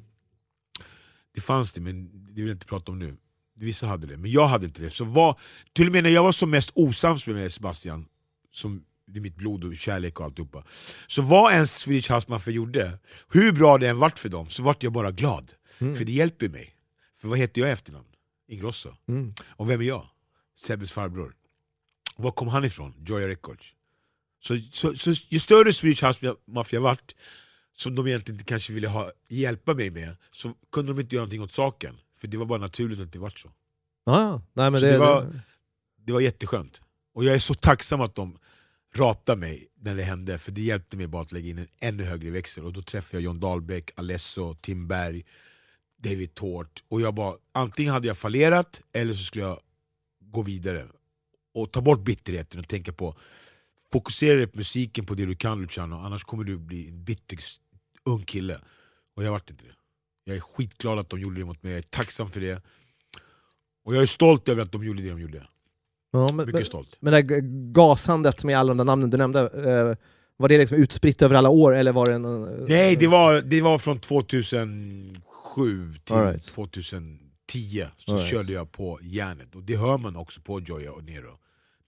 Det fanns det, men det vill jag inte prata om nu. Vissa hade det, men jag hade inte det. Så var, till och med när jag var som mest osams med Sebastian, som det är mitt blod och kärlek och alltihopa, så vad en Swedish House Mafia gjorde, hur bra det än vart för dem, så vart jag bara glad. Mm. För det hjälper mig. För vad heter jag i efternamn? Ingrosso. Mm. Och vem är jag? Sebbes farbror. Var kom han ifrån? Joya Records. Så, så, så ju större Swedish House Mafia vart, som de egentligen inte kanske ville ha, hjälpa mig med, så kunde de inte göra någonting åt saken. För det var bara naturligt att det vart så. Ja, nej, men Så det, det var- Det var jätteskönt. Och jag är så tacksam att de ratade mig när det hände, för det hjälpte mig bara att lägga in en ännu högre växel. Och då träffade jag John Dahlbäck, Alesso, Tim Berg, David Tort. Och jag bara, antingen hade jag fallerat eller så skulle jag gå vidare och ta bort bitterheten och tänka på, fokusera på musiken, på det du kan Luciano, annars kommer du bli en bitter ung kille. Och jag vart inte det. Jag är skitglad att de gjorde det mot mig, jag är tacksam för det. Och jag är stolt över att de gjorde det de gjorde. ja, men, Mycket men, stolt. men det här gasandet med alla de där namnen du nämnde, eh, var det liksom utspritt över alla år eller var det en... eh, Nej, det var, det var från tjugohundrasju till All right. tjugohundratio så All right. körde jag på järnet. Och det hör man också på Joya och Nero.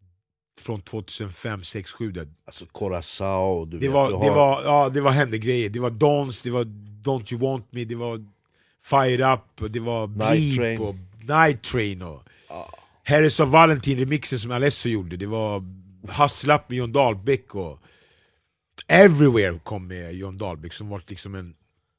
Från tjugohundrafem, sex, sju där. Alltså Curaçao, du Det vet, var, du det har... var, ja, det var hände grejer. Det var Dons, det var Don't You Want Me, det var Fire Up, och det var Night Bleep Train. och Night Train och Harris of Valentin remixen som Alesso gjorde. Det var Hustle Up med John Dahlbäck och Everywhere kom med John Dahlbäck som var liksom en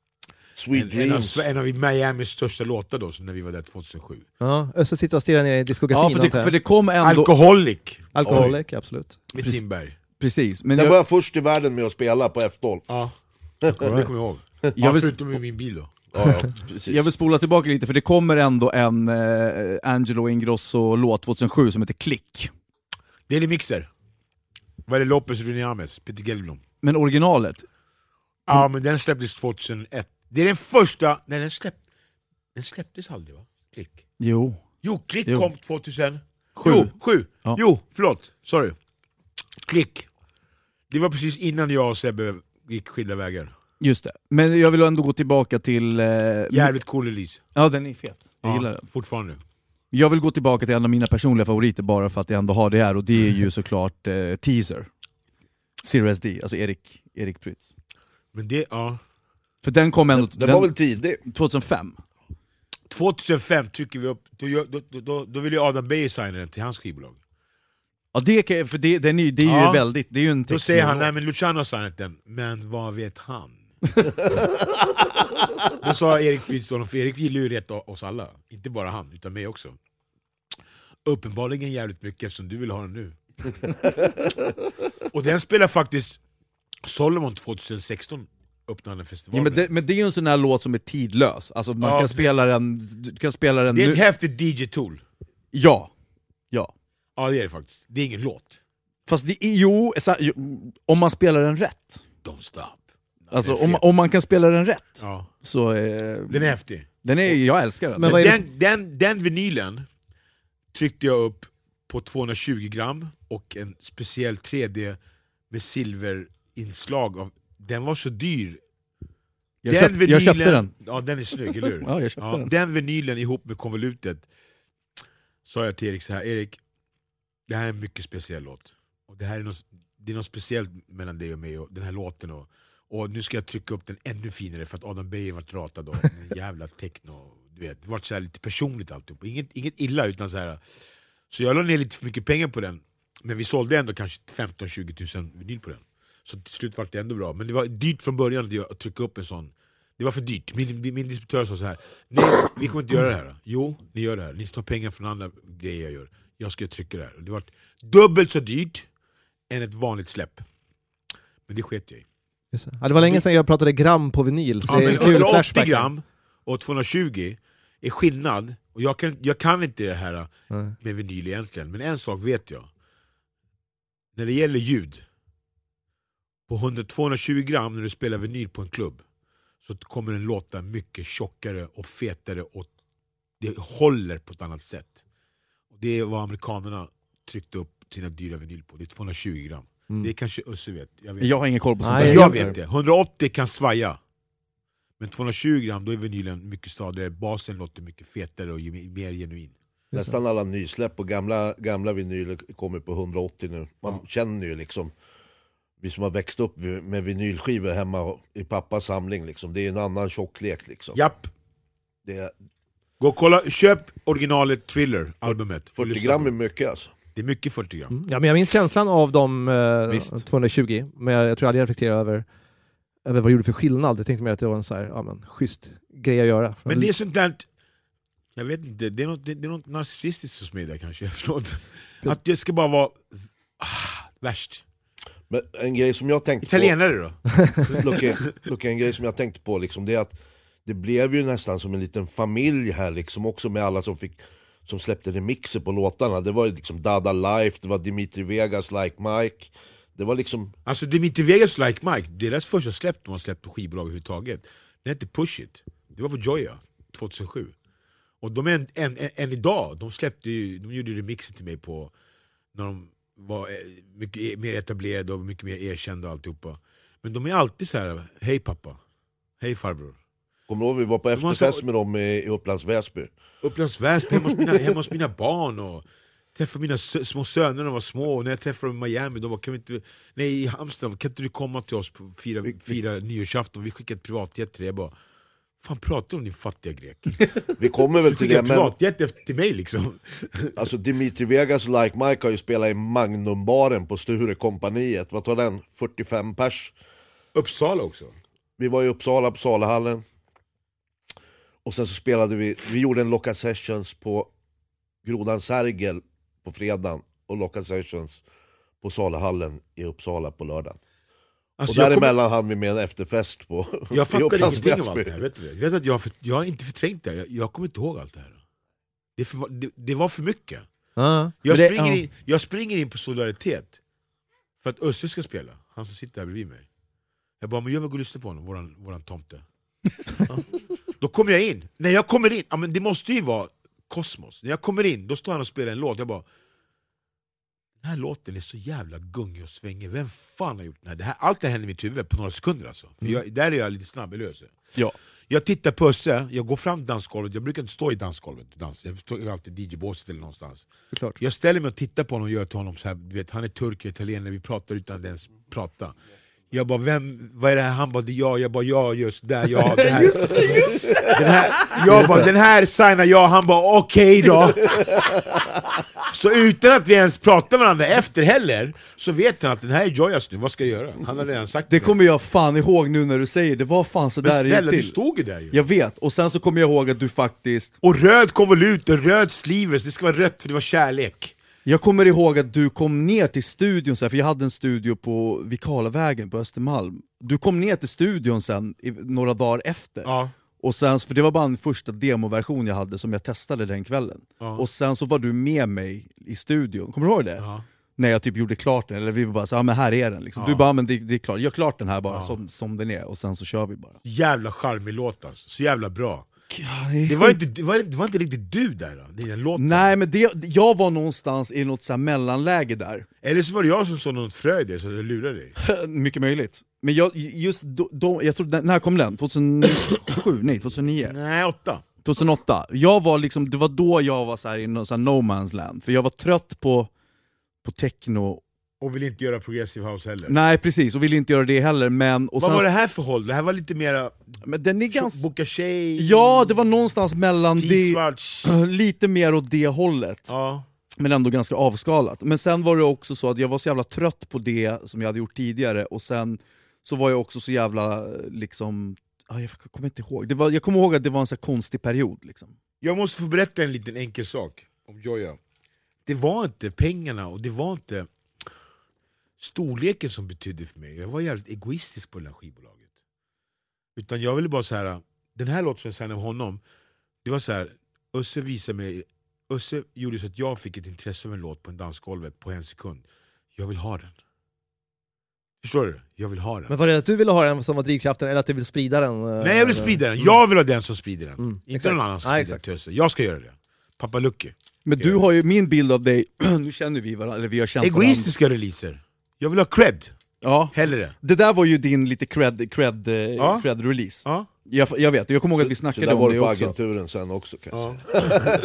Sweet en, en, av, Dreams. en av Miamis största låtar då, så när vi var där tjugohundrasju. Ja, Össe sitter och stirrar ner i diskografin. Ja, för antar det, jag. för det kom ändå... Alcoholic Alkoholik, absolut. med Precis. Timberg. Precis, men Den jag, var jag först i världen med att spela på F tolv. Ja, det kommer jag ihåg. jag, Ja, vill, förutom i min bil då. Ja, ja, precis. jag vill spola tillbaka lite, för det kommer ändå en eh, Angelo Ingrosso-låt tjugohundrasju som heter Klick. Det är remixer. Vad är det? Lopez, René Ames, Peter Gelblom. Men originalet, Ja, men den släpptes tjugohundraett. Det är den första... Nej, den, släpp, den släpptes aldrig va? Klick. jo. Jo, Klick Jo. kom tjugohundrasju. Sju. Jo, sju. Ja. Jo, förlåt. Sorry. Klick. Det var precis innan jag och Sebbe gick skilda vägar. Just det. Men jag vill ändå gå tillbaka till... Eh, Jävligt cool release. Ja, den är fet. Jag Ja, gillar den. fortfarande. Jag vill gå tillbaka till en av mina personliga favoriter bara för att jag ändå har det här, och det är ju såklart eh, Teaser. Zero S D, alltså Erik, Erik Prydz. Men det, ja. För den kom ändå... Den var väl tidig? tjugohundrafem. tjugohundrafem trycker vi upp, då, gör- då, då, då, då vill ju Adam Bey signa den till hans skivbolag. Ja, det, kan- för det, den är, det är ju Ja. väldigt... Det är ju en Då säger han, teknik. nej men Luciano har signat den, men vad vet han? Då sa Erik Prydz, för Erik gillar ju rätt oss alla, inte bara han, utan mig också. Uppenbarligen jävligt mycket eftersom du vill ha den nu. Och den spelar faktiskt Solomon tjugohundrasexton, öppnade Ja, festivalen. men, det, men det är ju en sån här låt som är tidlös. Alltså man Ja, kan det- spela den... Du kan spela den Det är nu. ett häftigt D J-tool. Ja. Ja. Ja, det är det faktiskt. Det är ingen låt. Fast det är, jo, så, jo, om man spelar den rätt. Don't stop. Alltså om, om man kan spela den rätt. Ja. Så eh, Den är häftig. Den är, jag älskar den. Men den, den, den vinylen tryckte jag upp på tvåhundratjugo gram och en speciell tre D med silverinslag av. Den var så dyr. Jag, den köpt, vinylen, jag köpte den. Ja, den är snygg, eller hur? Ja, jag köpte ja, den. Den vinylen ihop med konvolutet sa jag till Erik så här: Erik, det här är en mycket speciell låt. Och det här är något, det är något speciellt mellan dig och mig och den här låten. Och, och nu ska jag trycka upp den ännu finare för att Adam Beijer varit ratad och en jävla techno. Du vet, det var så här lite personligt alltihop. Inget, inget illa utan så här. Så jag la ner lite för mycket pengar på den. Men vi sålde ändå kanske femton till tjugo tusen vinyl på den. Så till slut var det ändå bra. Men det var dyrt från början att trycka upp en sån. Det var för dyrt. Min, min distributör sa så här: nej, vi kommer inte göra det här. Jo, ni gör det här. Ni tar pengar från andra grejer jag gör. Jag ska trycka det här. Det var dubbelt så dyrt än ett vanligt släpp. Men det sket jag i. Ja, det var länge sedan jag pratade gram på vinyl. Så ja, det är men kul hundraåttio flashback. gram och tvåhundratjugo är skillnad. Och jag kan, jag kan inte det här Nej. med vinyl egentligen. Men en sak vet jag. När det gäller ljud, på hundra, tvåhundratjugo gram när du spelar vinyl på en klubb, så kommer den låta mycket tjockare och fetare och det håller på ett annat sätt. Och det är vad amerikanerna tryckte upp sina dyra vinyl på. Det är tvåhundratjugo gram. Mm. Det är kanske Össe vet. Jag, vet. Jag har ingen koll på sånt Nej, där. jag vet det. hundraåttio kan svaja. Men tvåhundratjugo gram, då är vinylen mycket stadigare. Basen låter mycket fetare och mer genuin. Nästan alla nysläpp och gamla, gamla vinyler kommer på hundraåttio nu. Man ja. känner ju liksom, vi som har växt upp med vinylskivor hemma i pappas samling liksom, det är en annan tjocklek liksom. Japp. Det är... Gå och kolla, köp originalet Thriller, albumet. fyrtio gram är mycket alltså. Det är mycket fyrtio gram. Mm. Ja, men jag minns känslan av de eh, tvåhundratjugo, men jag, jag tror aldrig jag reflekterar över, över vad det gjorde för skillnad. Jag tänkte mer att det var en så här, ja, men, schysst grej att göra. Men det är sånt där, jag vet inte, det är något, det är något narcissistiskt hos mig där kanske. Förlåt. Att det ska bara vara ah, värst. Men en grej som jag tänkte Italienare på, då? Luke, Luke, en grej som jag tänkte på liksom, det är att det blev ju nästan som en liten familj här liksom, också med alla som fick som släppte remixer på låtarna. Det var ju liksom Dada Life, det var Dimitri Vegas Like Mike. Det var liksom... Alltså Dimitri Vegas Like Mike, deras första släpp de har släppt på skivbolag överhuvudtaget. Det hette Push It. Det var på Joya tjugohundrasju. Och de är en, en, en, en idag, de släppte ju, de gjorde remixer till mig på när de var mycket mer etablerade och mycket mer erkända och alltihopa. Men de är alltid så här: hej pappa, hej farbror. Kommer du ihåg, vi var på efterfest med dem i Upplands Väsby. Upplands Väsby, hemma hos mina, hemma hos mina barn och träffade mina sö- små söner när de var små. Och när jag träffade dem i Miami, då var, kan vi inte, nej i Amsterdam, kan inte du komma till oss på fyra, fyra nyårsafton? Vi skickade ett privatjet till det. Jag bara, fan pratar du om din fattiga grek? Vi kommer väl till det, men... privatjet efter till mig liksom. Alltså Dimitri Vegas Like Mike har ju spelat i Magnumbaren på Sturekompaniet. Vad tar den? fyrtiofem pers. Uppsala också. Vi var i Uppsala på Salahallen. Och sen så spelade vi, vi gjorde en Locka Sessions på Grodan Sergel på fredagen och Locka Sessions på Salahallen i Uppsala på lördagen. Alltså och däremellan kom... hann vi med en efterfest på jag fattar ingenting av allt det här, vet du det? Jag vet att jag har, för... jag har inte förträngt det, jag, jag kommer inte ihåg allt det här. Det, för... det, det var för mycket. Uh, jag, det, springer uh. in, jag springer in på Solidaritet för att Össe ska spela, han som sitter här bredvid mig. Jag bara, men jag vill gå och lyssna på honom, våran, våran tomte. Ja. Då kommer jag in, när jag kommer in, ja, men det måste ju vara Kosmos. När jag kommer in, då står han och spelar en låt. Jag bara, den här låten är så jävla gungig och svängig. Vem fan har gjort den här? Det här allt det händer i mitt huvud på några sekunder alltså. För jag, där är jag lite snabb, eller hur? Ja. Jag tittar på Össe, jag går fram till dansgolvet. Jag brukar inte stå i dansgolvet dans. Jag står alltid D J-båset eller någonstans. Klart. Jag ställer mig och tittar på honom och gör till honom så här, du vet, han är turk och italienare, vi pratar utan att ens prata. Jag bara, vem, vad är det här? Han bara, det är jag. Jag bara, ja, just där, ja, det här. just det, just det. Den här, jag bara, den här signar jag. Han bara, okej okay då. Så utan att vi ens pratar med varandra efter heller, så vet han att den här är Joyas nu, vad ska jag göra? Han har redan sagt det. Det kommer jag fan ihåg nu när du säger, det var fan så. Men där snälla, till. Du stod ju där ju. Jag vet, och sen så kommer jag ihåg att du faktiskt... Och röd konvolut och röd slivers, det ska vara rött för det var kärlek. Jag kommer ihåg att du kom ner till studion så här, för jag hade en studio på Vikalavägen på Östermalm. Du kom ner till studion sen i, några dagar efter. Ja. Och sen, för det var bara en första demoversion jag hade som jag testade den kvällen. Ja. Och sen så var du med mig i studion, kommer du ihåg det? Ja. När jag typ gjorde klart den, eller vi var bara så ja men här är den liksom. Ja. Du bara, men det, det är klart, gör klart den här bara Ja. som, som den är, och sen så kör vi bara. Jävla charmig låt alltså. Så jävla bra. Ja, det, Det var, inte, det, var, det var inte riktigt du där då, det är den låten. Nej men det, jag var någonstans i något så här mellanläge där. Eller så var det jag som såg något frö i det, så jag lurade dig. Mycket möjligt. Men jag, just då, då, jag tror, när kom den? tjugohundrasju? Nej, tjugohundranio? Nej, åtta. tjugohundraåtta. Jag var liksom, det var då jag var så här i någon så här no man's land. För jag var trött på, på techno. Och vill inte göra progressive house heller. Nej precis, och ville inte göra det heller. Men, och Vad sen, var det här för håll? Det här var lite mera... Men den är ganska... Boka tjej... Ja, det var någonstans mellan det, T-svarts. lite mer åt det hållet. Ja. Men ändå ganska avskalat. Men sen var det också så att jag var så jävla trött på det som jag hade gjort tidigare. Och sen så var jag också så jävla liksom... Jag kommer inte ihåg. Det var, jag kommer ihåg att det var en så här konstig period liksom. Jag måste få berätta en liten enkel sak om Joya. Det var inte pengarna och det var inte storleken som betydde för mig. Jag var jävligt egoistisk på det här skivbolaget. Utan jag ville bara så här. Den här låten som jag signade med honom, det var så här. Össe visade mig, Össe gjorde så att jag fick ett intresse av en låt på en dansgolvet på en sekund. Jag vill ha den. Förstår du? Jag vill ha den. Men var det att du ville ha den som var drivkraften, eller att du vill sprida den? Nej, jag vill sprida den. Jag vill ha den som sprider den. Mm, Inte exakt. någon annan som Nej, sprider den till. Jag ska göra det. Pappa Lucky. Men du har ju min bild av dig, nu känner vi varandra, eller vi har känt Egoistiska varandra. Releaser. Jag vill ha cred. Ja. Hellre. Det där var ju din lite cred, cred, Ja. cred release. Ja. Jag, jag vet, jag kommer ihåg att vi Så snackade där om var det det på också. agenturen sen också kan jag Ja.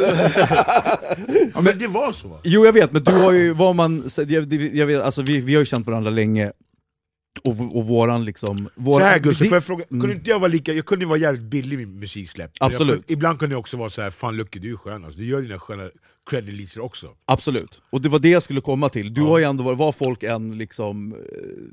säga. Ja, men det var så va? Jo jag vet, men du har ju, vad man, jag, jag vet, alltså vi, vi har ju känt varandra länge. Och, och våran liksom... Våran, Så här Gustav, vi, får jag fråga, mm. kunde inte jag vara lika, jag kunde ju vara jävligt billig med musiksläpp. Absolut. Jag kunde, ibland kunde jag också vara så här, fan Lucky du är skön alltså. Du gör dina sköna cred-releaser också. Absolut, och det var det jag skulle komma till. Du Ja. har ju ändå varit, vad folk än liksom eh,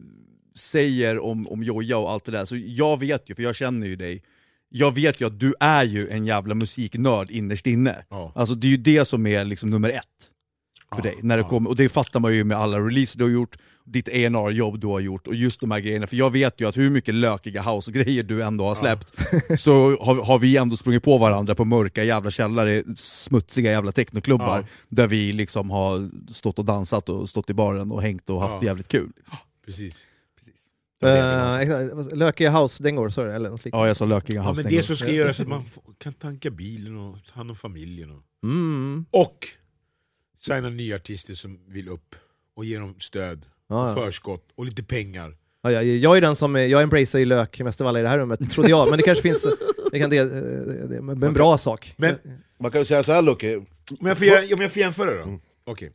säger om, om Joja och allt det där, så jag vet ju, för jag känner ju dig, jag vet ju att du är ju en jävla musiknörd innerst inne. Ja. Alltså det är ju det som är liksom nummer ett för Ja, dig, när det ja. kommer, och det fattar man ju med alla releaser du har gjort, ditt A and R-jobb du har gjort, och just de här grejerna, för jag vet ju att hur mycket lökiga house-grejer du ändå har släppt, ja. så har, har vi ändå sprungit på varandra på mörka jävla källare, smutsiga jävla technoklubbar, Ja. där vi liksom har stått och dansat och stått i baren och hängt och haft Ja. det jävligt kul. Precis. Uh, exakt. Lökiga house, den går, så eller något liknande. Ja, jag sa lökiga Ja, house. men det som ska göras så att man får, kan tanka bilen och ta hand om familjen. Och, Mm. och signa nya artister som vill upp och ge dem stöd, Ja, ja. förskott och lite pengar. Ja, jag, jag är den som, jag embracear ju lök mest av alla i det här rummet, trodde jag, men det kanske finns det kan det, det, det, det, en bra sak. Men, Man kan ju säga så här Lucky, men jag får, jag, om jag får jämföra då? Mm. Okej.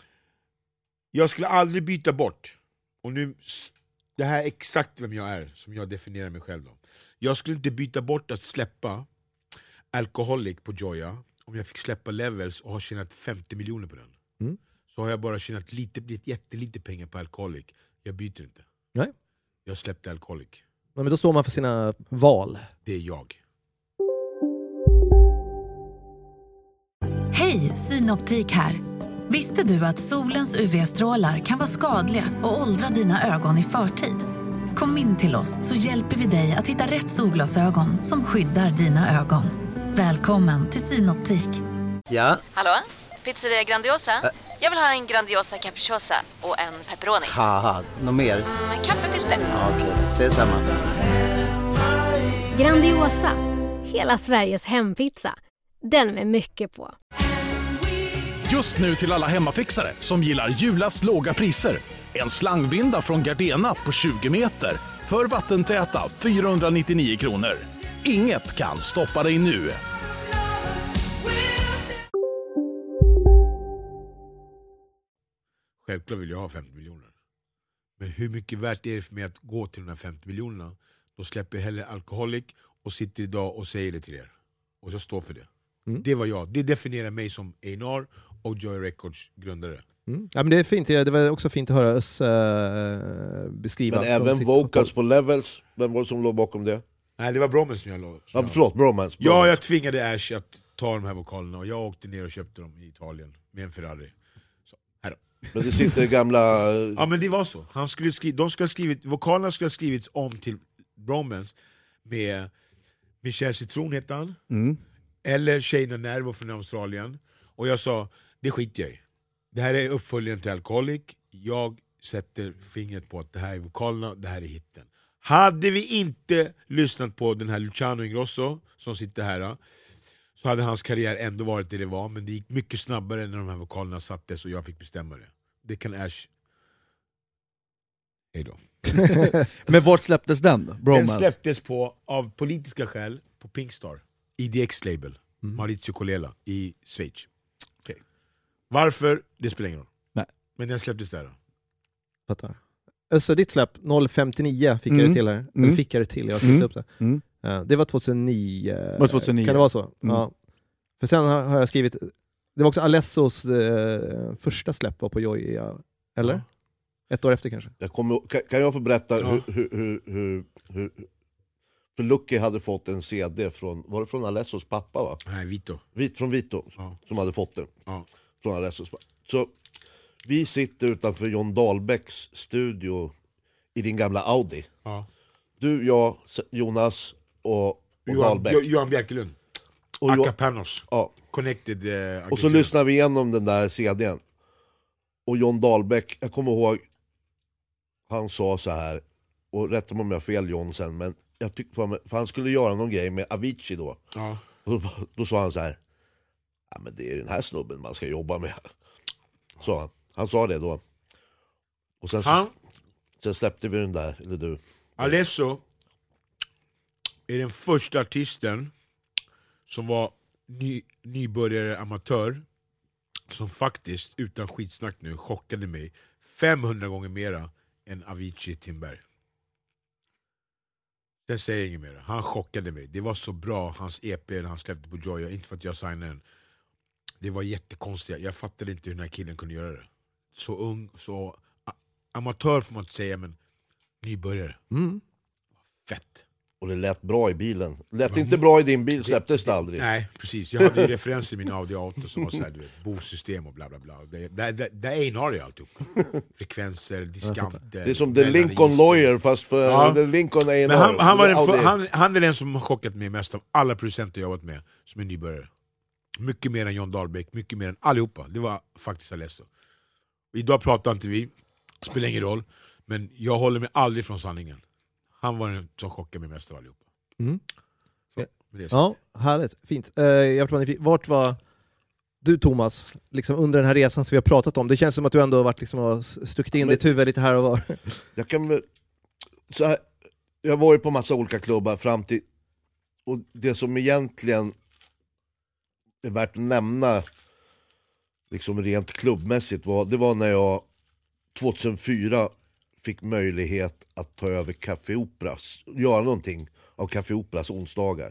Jag skulle aldrig byta bort, och nu, det här är exakt vem jag är, som jag definierar mig själv då. Jag skulle inte byta bort att släppa Alcoholic på Joya om jag fick släppa Levels och har tjänat femtio miljoner på den. Mm. Så har jag bara tjänat lite, blivit jättelite pengar på Alcoholic. Jag byter inte. Nej. Jag släppte Alcoholic. Men då står man för sina val. Det är jag. Hej, Synoptik här. Visste du att solens U V-strålar kan vara skadliga och åldra dina ögon i förtid? Kom in till oss så hjälper vi dig att hitta rätt solglasögon som skyddar dina ögon. Välkommen till Synoptik. Ja? Hallå? Pizzeria Grandiosa? Ä Jag vill ha en Grandiosa capriciosa och en pepperoni. Haha, något mer? Mm, kaffefilter. Ja, okej, okay. Ses samma. Grandiosa, hela Sveriges hempizza. Den med mycket på. Just nu till alla hemmafixare som gillar julast låga priser. En slangvinda från Gardena på tjugo meter för vattentäta fyrahundranittionio kronor. Inget kan stoppa dig nu. Självklart vill jag ha femtio miljoner. Men hur mycket värt är det för mig att gå till de här femtio miljonerna? Då släpper jag hellre Alcoholic och sitter idag och säger det till er. Och jag står för det. Mm. Det var jag. Det definierar mig som A and R och Joy Records grundare. Mm. Ja, men det är fint. Det var också fint att höra oss uh, beskriva. Men även vocals på Levels, vem var det som låg bakom det? Nej, det var Bromance som jag låg. Ja, förlåt, Bromance. Ja, jag tvingade Ash att ta de här vokalerna och jag åkte ner och köpte dem i Italien med en Ferrari. Så, här då. Men det sitter gamla... Ja, men det var så. Han skulle skri... De skulle ha skrivit... Vokalerna skulle ha skrivits om till Bromance med, Michel Citron heter han. Mm. Eller Shayna Nervo från Australien. Och jag sa, det skiter jag i. Det här är uppföljaren till Alcoholic. Jag sätter fingret på att det här är vokalerna, det här är hitten. Hade vi inte lyssnat på den här Luciano Ingrosso som sitter här, så hade hans karriär ändå varit det det var. Men det gick mycket snabbare när de här vokalerna sattes och jag fick bestämma det. Det kan Ash... Hej då. Men vart släpptes den? Bromance? Den släpptes på, av politiska skäl, på Pinkstar. I D X-label. Mm. Maurizio Colella i Schweiz. Okay. Varför? Det spelar ingen roll. Nej. Men den släpptes där då. Fattar. Så ditt släpp, noll femtionio fick Mm. jag det till här. Mm. Eller fick jag det till, jag har skrivit Mm. upp det. Mm. Ja, det var tjugohundranio. Det var tjugohundranio. Kan det vara så? Mm. Ja. För sen har, har jag skrivit, det var också Alessos eh, första släpp var på Joja, eller? Ja. Ett år efter kanske. Jag kommer, kan, kan jag få berätta Ja. hur, hur, hur, hur, hur... För Lucky hade fått en C D från, var det från Alessos pappa va? Nej, Vito. Vit, från Vito, Ja. som hade fått den. Ja. Från Alessos pappa. Så vi sitter utanför John Dahlbäcks studio i din gamla Audi. Ja. Du, jag, Jonas och, och Johan, Dahlbäck. Jo- Johan Bjerkelund. Och jag- Acapanos. Ja. Connected. Eh, Och så Argentina. lyssnar vi igenom den där C D:n. Och John Dahlbäck, jag kommer ihåg, han sa så här, och rätta mig om jag har fel John sen, men jag tyckte för, för han skulle göra någon grej med Avicii då. Ja. Och då, då sa han så här, ja men det är den här snubben man ska jobba med. Så han, han sa det då. Och sen, Han? så, sen släppte vi den där, eller du. Alesso är den första artisten som var ny, nybörjare amatör som faktiskt, utan skitsnack nu, chockade mig femhundra gånger mera än Avicii Timber. Det säger jag inget mer. Han chockade mig. Det var så bra, hans E P när han släppte på Joya, inte för att jag signade den. Det var jättekonstigt. Jag fattade inte hur den här killen kunde göra det. Så ung, så a- amatör får man inte säga, men nybörjare. Mm. Fett. Och det lät bra i bilen. Lät Ja, inte bra i din bil, släpptes det aldrig. Nej, precis. Jag hade ju referenser i min Audi Auto som var såhär, du vet, Bose-system och bla bla bla. Det, det, det, det är har det alltihop. Frekvenser, diskanter. Det är som The Lincoln Lawyer, fast för Ja. The Lincoln A and R. Men han, han, var den Audi. för, han, han är den som har chockat mig mest av alla producenter jag jobbat med som är nybörjare. Mycket mer än John Dahlbäck, mycket mer än allihopa. Det var faktiskt Alesso. Idag pratar inte vi, spelar ingen roll. Men jag håller mig aldrig från sanningen. Han var den som chockade mig mest av allihopa. Mm. Så, med det Ja, härligt. Fint. Uh, jag vet inte, vart var du Thomas, liksom under den här resan som vi har pratat om? Det känns som att du ändå har varit liksom och stuckit in Men- ditt huvud lite här och var. Jag kan väl... Så här, jag var ju på massa olika klubbar fram till... Och det som egentligen är värt att nämna, liksom rent klubbmässigt, var, det var när jag tjugohundrafyra fick möjlighet att ta över Café Operas, göra någonting av Café Operas onsdagar.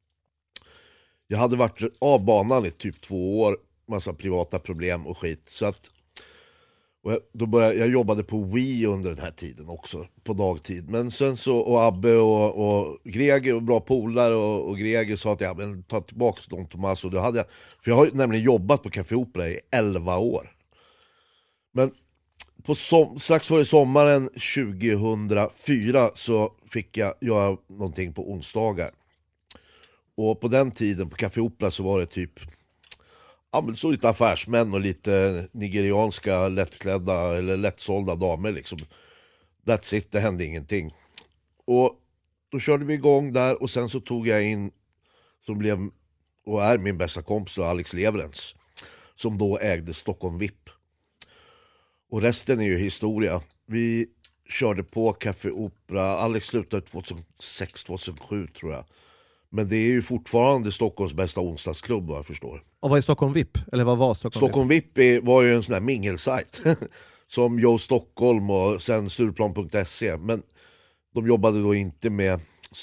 Jag hade varit av banan i typ två år, massa privata problem och skit, så att och jag, då började, jag jobbade på Wii under den här tiden också, på dagtid. Men sen så, och Abbe och, och Greger, och bra polare, och, och Greger sa att jag men, ta tillbaka dem Thomas. Och då hade jag, för jag har ju nämligen jobbat på Café Opera i elva år. Men på som, strax före sommaren tjugohundrafyra så fick jag göra någonting på onsdagar. Och på den tiden på Café Opera så var det typ, ja, men så lite affärsmän och lite nigerianska lättklädda eller lättsålda damer liksom. That's it, det hände ingenting. Och då körde vi igång där, och sen så tog jag in, som blev och är min bästa kompis, Alex Leverens, som då ägde Stockholm V I P. Och resten är ju historia. Vi körde på Café Opera, Alex slutade tjugohundrasex tjugohundrasju tror jag. Men det är ju fortfarande Stockholms bästa onsdagsklubb, vad jag förstår. Och vad är Stockholm V I P? Eller vad var Stockholm, Stockholm V I P var ju en sån här mingelsajt som Joe Stockholm och sen Stureplan punkt se. Men de jobbade då inte med,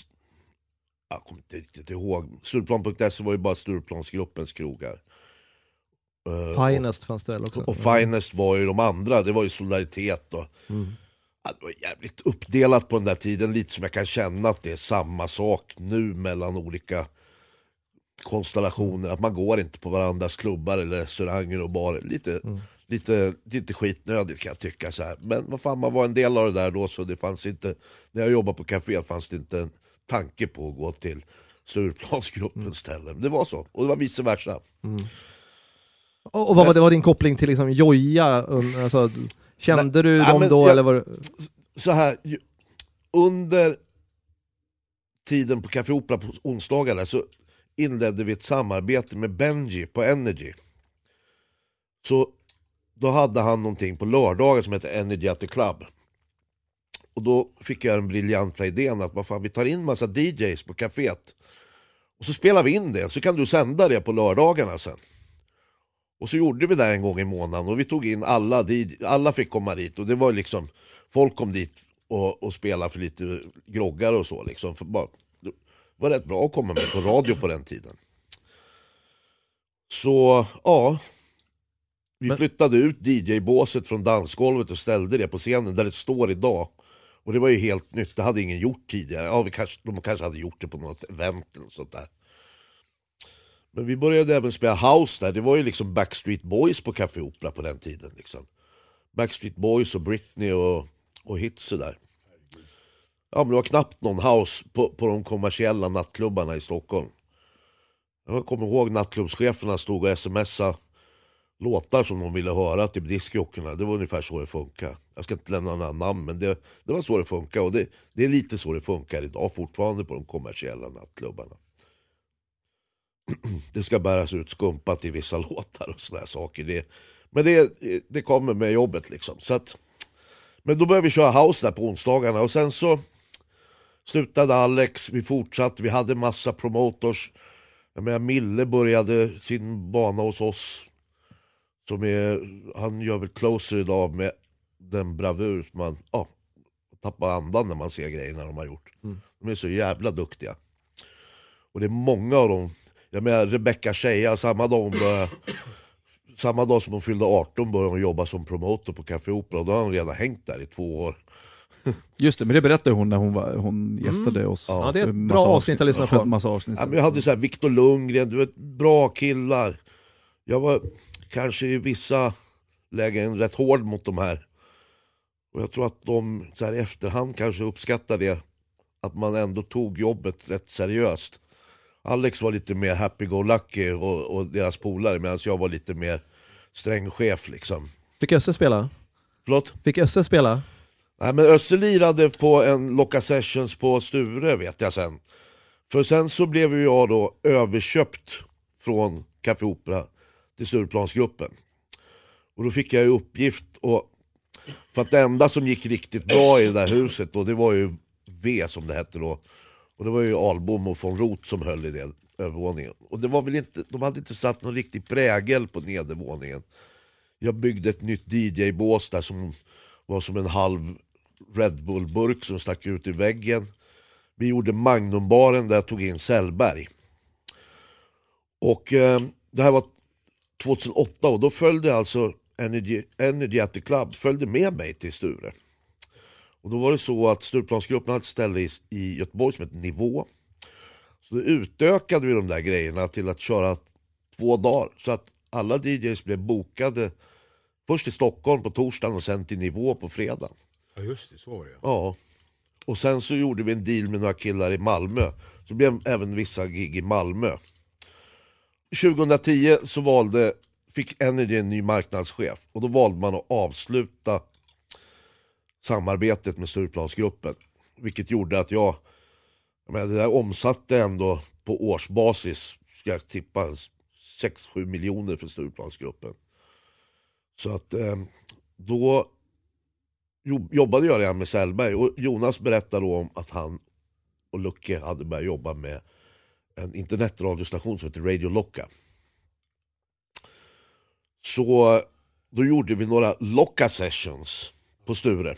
jag kommer inte riktigt ihåg, Stureplan punkt se var ju bara Stureplansgruppens krogar. Uh, Finest fanns det väl också? Och, och Finest var ju de andra, det var ju Solidaritet och Mm. ja, det var jävligt uppdelat på den där tiden, lite som jag kan känna att det är samma sak nu mellan olika konstellationer, att man går inte på varandras klubbar eller restauranger och barer, lite, Mm. lite, lite skitnödigt kan jag tycka så här. Men vad fan, man var en del av det där då, så det fanns inte, när jag jobbade på café fanns det inte en tanke på att gå till Stureplansgruppens ställe. Det var så, och det var vice versa. Mm. Och, och vad var det var din koppling till liksom Joja? Alltså, kände du nej, dem då? Jag, eller var det... Så här, under tiden på Café Opera på onsdagarna så inledde vi ett samarbete med Benji på Energy. Så då hade han någonting på lördagar som heter Energy at the Club. Och då fick jag den briljanta idén att vad fan, vi tar in massa D Js på kaféet. Och så spelar vi in det, så kan du sända det på lördagarna sen. Och så gjorde vi det en gång i månaden och vi tog in alla, alla fick komma dit. Och det var liksom, folk kom dit och, och spelade för lite groggar och så liksom. För bara, det var rätt bra att komma med på radio på den tiden. Så ja, vi Men... flyttade ut D J-båset från dansgolvet och ställde det på scenen där det står idag. Och det var ju helt nytt, det hade ingen gjort tidigare. Ja, vi kanske, de kanske hade gjort det på något event eller sånt där. Men vi började även spela house där. Det var ju liksom Backstreet Boys på Café Opera på den tiden liksom. Backstreet Boys och Britney och, och hits där. Ja, men det var knappt någon house på, på de kommersiella nattklubbarna i Stockholm. Jag kommer ihåg nattklubbscheferna stod och smsade låtar som de ville höra till diskjockerna. Det var ungefär så det funkar. Jag ska inte lämna några namn, men det, det var så det funkar. Och det, det är lite så det funkar idag fortfarande på de kommersiella nattklubbarna. Det ska bäras ut skumpat i vissa låtar och sådana saker. Det, men det, det kommer med jobbet liksom. Så att, men då började vi köra house där på onsdagarna. Och sen så slutade Alex, vi fortsatte, vi hade massa promotors. Jag menar, Mille började sin bana hos oss. Som är, han gör väl Closer idag med den bravur som man ja, tappar andan när man ser grejerna de har gjort. Mm. De är så jävla duktiga. Och det är många av dem. Jag menar, Rebecca Tjeja, samma dag, började, samma dag som hon fyllde arton började hon jobba som promotor på Café Opera. Och då har hon redan hängt där i två år. Just det, men det berättade hon när hon, var, hon gästade mm. oss. Ja. ja, det är ett bra avsnitt att lyssna på. Massa avsnitt. Ja, men jag hade så här Victor Lundgren, du vet, bra killar. Jag var kanske i vissa lägen rätt hård mot de här. Och jag tror att de så här i efterhand kanske uppskattar det. Att man ändå tog jobbet rätt seriöst. Alex var lite mer happy-go-lucky och, och deras polare, medan jag var lite mer sträng chef liksom. Fick Össe spela? Förlåt? Fick Össe spela? Nej, men Össe lirade på en Locka Sessions på Sture, vet jag sen. För sen så blev ju jag då överköpt från Café Opera till Stureplansgruppen. Och då fick jag ju uppgift, och för att det enda som gick riktigt bra i det där huset då, det var ju V som det hette då. Och det var ju Albom och von Roth som höll i den övervåningen. Och det var väl inte, de hade inte satt någon riktig prägel på nedervåningen. Jag byggde ett nytt D J-bås där som var som en halv Red Bull-burk som stack ut i väggen. Vi gjorde Magnumbaren där jag tog in Sällberg. Och eh, det här var tjugohundraåtta, och då följde alltså Energy, Energy at the Club följde med mig till Sture. Och då var det så att Stureplansgruppen hade ett ställe i, i Göteborg som ett Nivå. Så då utökade vi de där grejerna till att köra två dagar. Så att alla D Js blev bokade först i Stockholm på torsdagen och sen till Nivå på fredagen. Ja just det, så var det. Ja. Och sen så gjorde vi en deal med några killar i Malmö. Så blev även vissa gig i Malmö. tjugohundratio så valde, fick Energy en ny marknadschef. Och då valde man att avsluta samarbetet med Stureplansgruppen. Vilket gjorde att jag, jag menar, det där omsatte ändå på årsbasis, ska jag tippa, sex sju miljoner för Stureplansgruppen. Så att eh, då jobbade jag redan med Sällberg. Och Jonas berättade då om att han och Lucke hade börjat jobba med en internetradiostation som heter Radio Locka. Så då gjorde vi några Locka Sessions på Sture.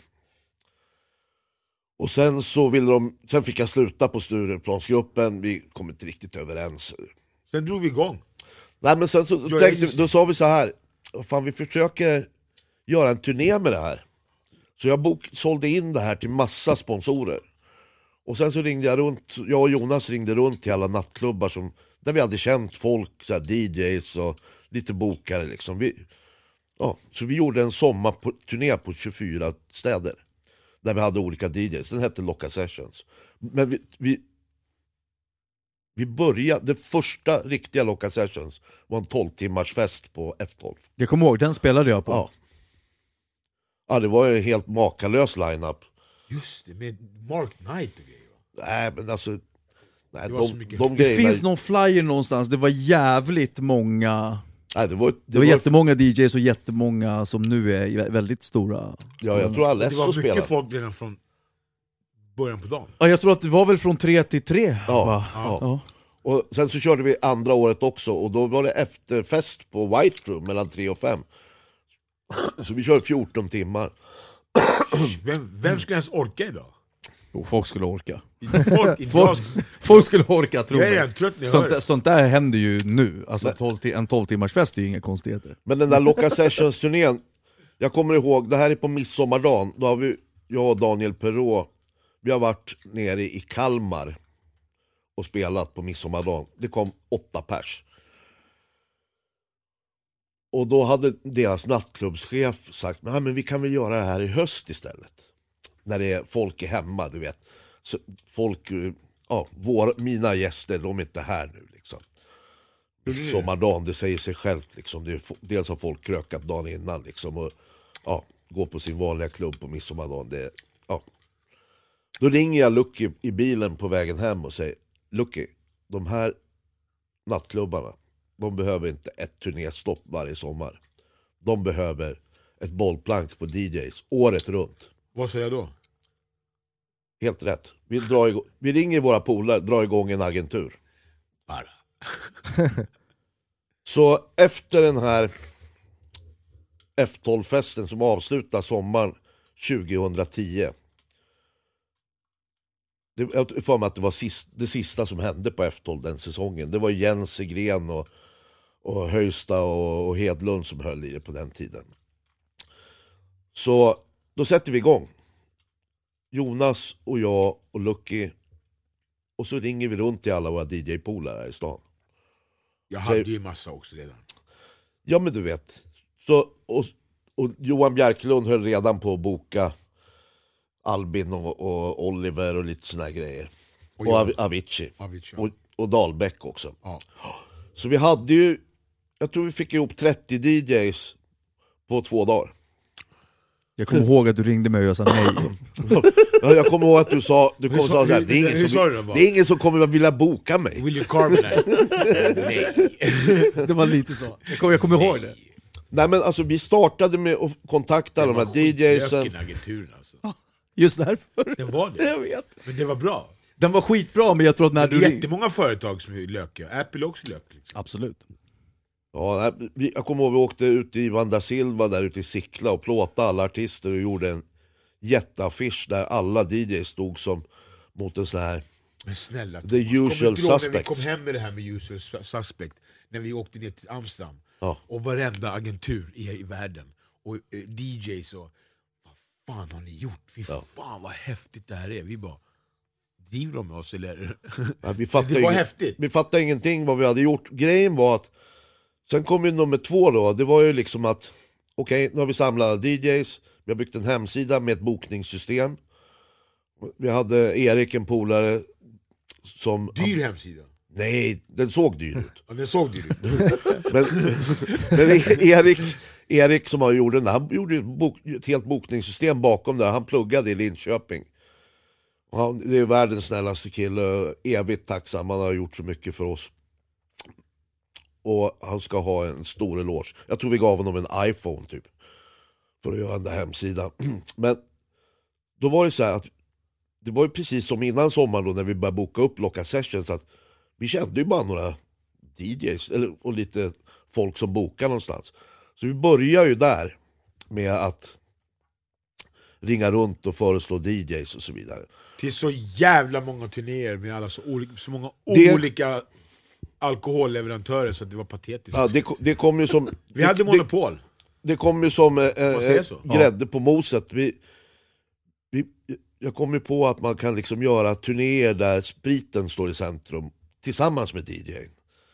Och sen så ville de, sen fick jag sluta på Stureplansgruppen. Vi kom inte riktigt överens. Sen drog vi igång. Nej, men sen så tänkte, då sa vi så här: fan, vi försöker göra en turné med det här. Så jag bok, sålde in det här till massa sponsorer. Och sen så ringde jag runt, jag och Jonas ringde runt till alla nattklubbar som, där vi hade känt folk, så här D Js och lite bokare liksom. Vi, ja, så vi gjorde en sommarturné på tjugofyra städer där vi hade olika D Js. Den hette Locka Sessions. Men vi, vi Vi började, det första riktiga Loca Sessions var en tolv timmars fest på F tolv. Jag kommer ihåg, den spelade jag på. Ja, ja det var ju en helt makalös line-up. Just det, med Mark Knight och grejer. Nej, men alltså... Nej, Det var så de, mycket- de Det grejerna... finns någon flyer någonstans, det var jävligt många... Nej, det var, det Det var var jättemånga D Js och jättemånga som nu är väldigt stora. Ja, jag tror Det Alesso var mycket spelade. folk redan från början på dagen. Ja, jag tror att det var väl från tre till tre. Ja, va? ja. Ja. Och sen så körde vi andra året också, och då var det efterfest på White Room mellan tre och fem. Så vi körde fjorton timmar. Vem, vem skulle ens orka idag? Jo, folk skulle orka. Folk, idag, Folk, folk skulle orka, tror Jag är jag. redan trött när jag Sånt, hör där- det. sånt där händer ju nu. Alltså tolv, ti- en tolv timmars fest är ju inga konstigheter. Men den där Loca Sessions-turnén, jag kommer ihåg, det här är på midsommardagen, då har vi, jag och Daniel Perrault, vi har varit nere i Kalmar och spelat på midsommardagen. Det kom åtta pers. Och då hade deras nattklubbschef sagt, nej men vi kan väl göra det här i höst istället. När det är folk är hemma, du vet. Så folk, ja, vår, mina gäster, de är inte här nu liksom. Midsommardagen, det säger sig självt liksom. Det är, dels har folk krökat dagen innan liksom, och ja, gå på sin vanliga klubb på midsommardagen. Det, ja. Då ringer jag Lucky i bilen på vägen hem och säger, Lucky, de här nattklubbarna, de behöver inte ett turnéstopp varje sommar. De behöver ett bollplank på D Js året runt. Vad säger jag då? Helt rätt. Vi, drar igång, vi ringer våra polare, drar igång en agentur. Bara. Så efter den här F tolv-festen som avslutar sommaren tjugohundratio, det, jag får mig att det var sist, det sista som hände på F tolv den säsongen. Det var Jens Gren och, och Höjsta och, och Hedlund som höll i det på den tiden. Så då sätter vi igång. Jonas och jag och Lucky, och så ringer vi runt till alla våra D J-polare här i stan. Jag hade Så, ju massa också redan. ja men du vet. Så, och, och Johan Bjärklund höll redan på att boka Albin och, och Oliver och lite såna här grejer. Och Och, jag. Av, Avicii. Avicii, ja. Och, och Dahlbäck också. Ja. Så vi hade ju, jag tror vi fick ihop trettio D Js på två dagar. Jag kommer ihåg att du ringde mig och jag sa nej. Ja, jag kommer ihåg att du sa, du kommer Hur sa- sa så här, hur- det är ingen hur som, sa du det bara? det är ingen som kommer att vilja boka mig. Will you carbonate? Nej. Det var lite så. Jag kommer, jag kommer ihåg det. Nej men alltså vi startade med att kontakta de här D Jsen. Röken agenturen alltså. Just därför. Det var det. Jag vet. Men det var bra. Den var skitbra, men jag tror att när Det du är ringde... jättemånga företag som är lökiga. Apple är också lök. Liksom. Absolut. Ja, nej, vi- jag kommer ihåg vi åkte ut i Vanda Silva där ute i Sickla och plåtade alla artister och gjorde en jätteaffisch där alla D Js stod som mot en sån här Men snälla, The Thomas, kommer Usual du ihåg när vi Suspects. kom hem med det här med Usual Su- Suspect, när vi åkte ner till Amsterdam, Ja. och varenda agentur i, i världen, och eh, D Js och vad fan har ni gjort? Fy Ja. fan vad häftigt det här är. Vi bara, driver de med oss eller? Ja, vi fattade det var ingen- häftigt. Vi fattade ingenting vad vi hade gjort. Grejen var att sen kom ju nummer två då. Det var ju liksom att okej, nu har vi samlat D Js. Vi har byggt en hemsida med ett bokningssystem. Vi hade Erik, en polare som... Dyr hemsida. Nej, den såg dyr ut. Ja, den såg dyr ut. Men, men Erik, Erik som har gjort den, han gjorde ett, bok, ett helt bokningssystem bakom där. Han pluggade i Linköping. Och han, det är världens snällaste kille, evigt tacksam, han har gjort så mycket för oss. Och han ska ha en stor eloge. Jag tror vi gav honom en iPhone typ för att göra den där hemsidan. Men då var det så här att det var ju precis som innan sommaren då när vi började boka upp Loca Sessions, att vi kände ju bara några D Js eller, och lite folk som bokar någonstans. Så vi börjar ju där med att ringa runt och föreslå D Js och så vidare. Till så jävla många turnéer med alla så, olika, så många Det- olika alkoholleverantörer så att det var patetiskt. Ja, det, det kom ju som... Vi hade monopol. Det, det kom ju som eh, säger eh, så? grädde på moset. Vi, vi, jag kom ju på att man kan liksom göra turnéer där spriten står i centrum tillsammans med D J:n.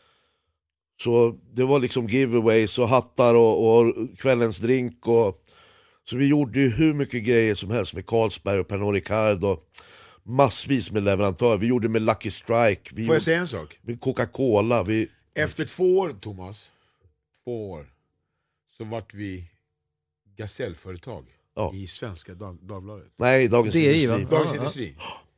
Så det var liksom giveaways och hattar och, och kvällens drink och så vi gjorde ju hur mycket grejer som helst med Carlsberg och Pernod Ricard och massvis med leverantörer. Vi gjorde med Lucky Strike. Vi Får jag säga en sak? Med Coca-Cola. Vi... Efter två år, Thomas, två år, så vart vi gasellföretag ja. i Svenska Dag- Dagbladet. Nej, Dagens det är Industri. Ja, Dagens ja. Industri.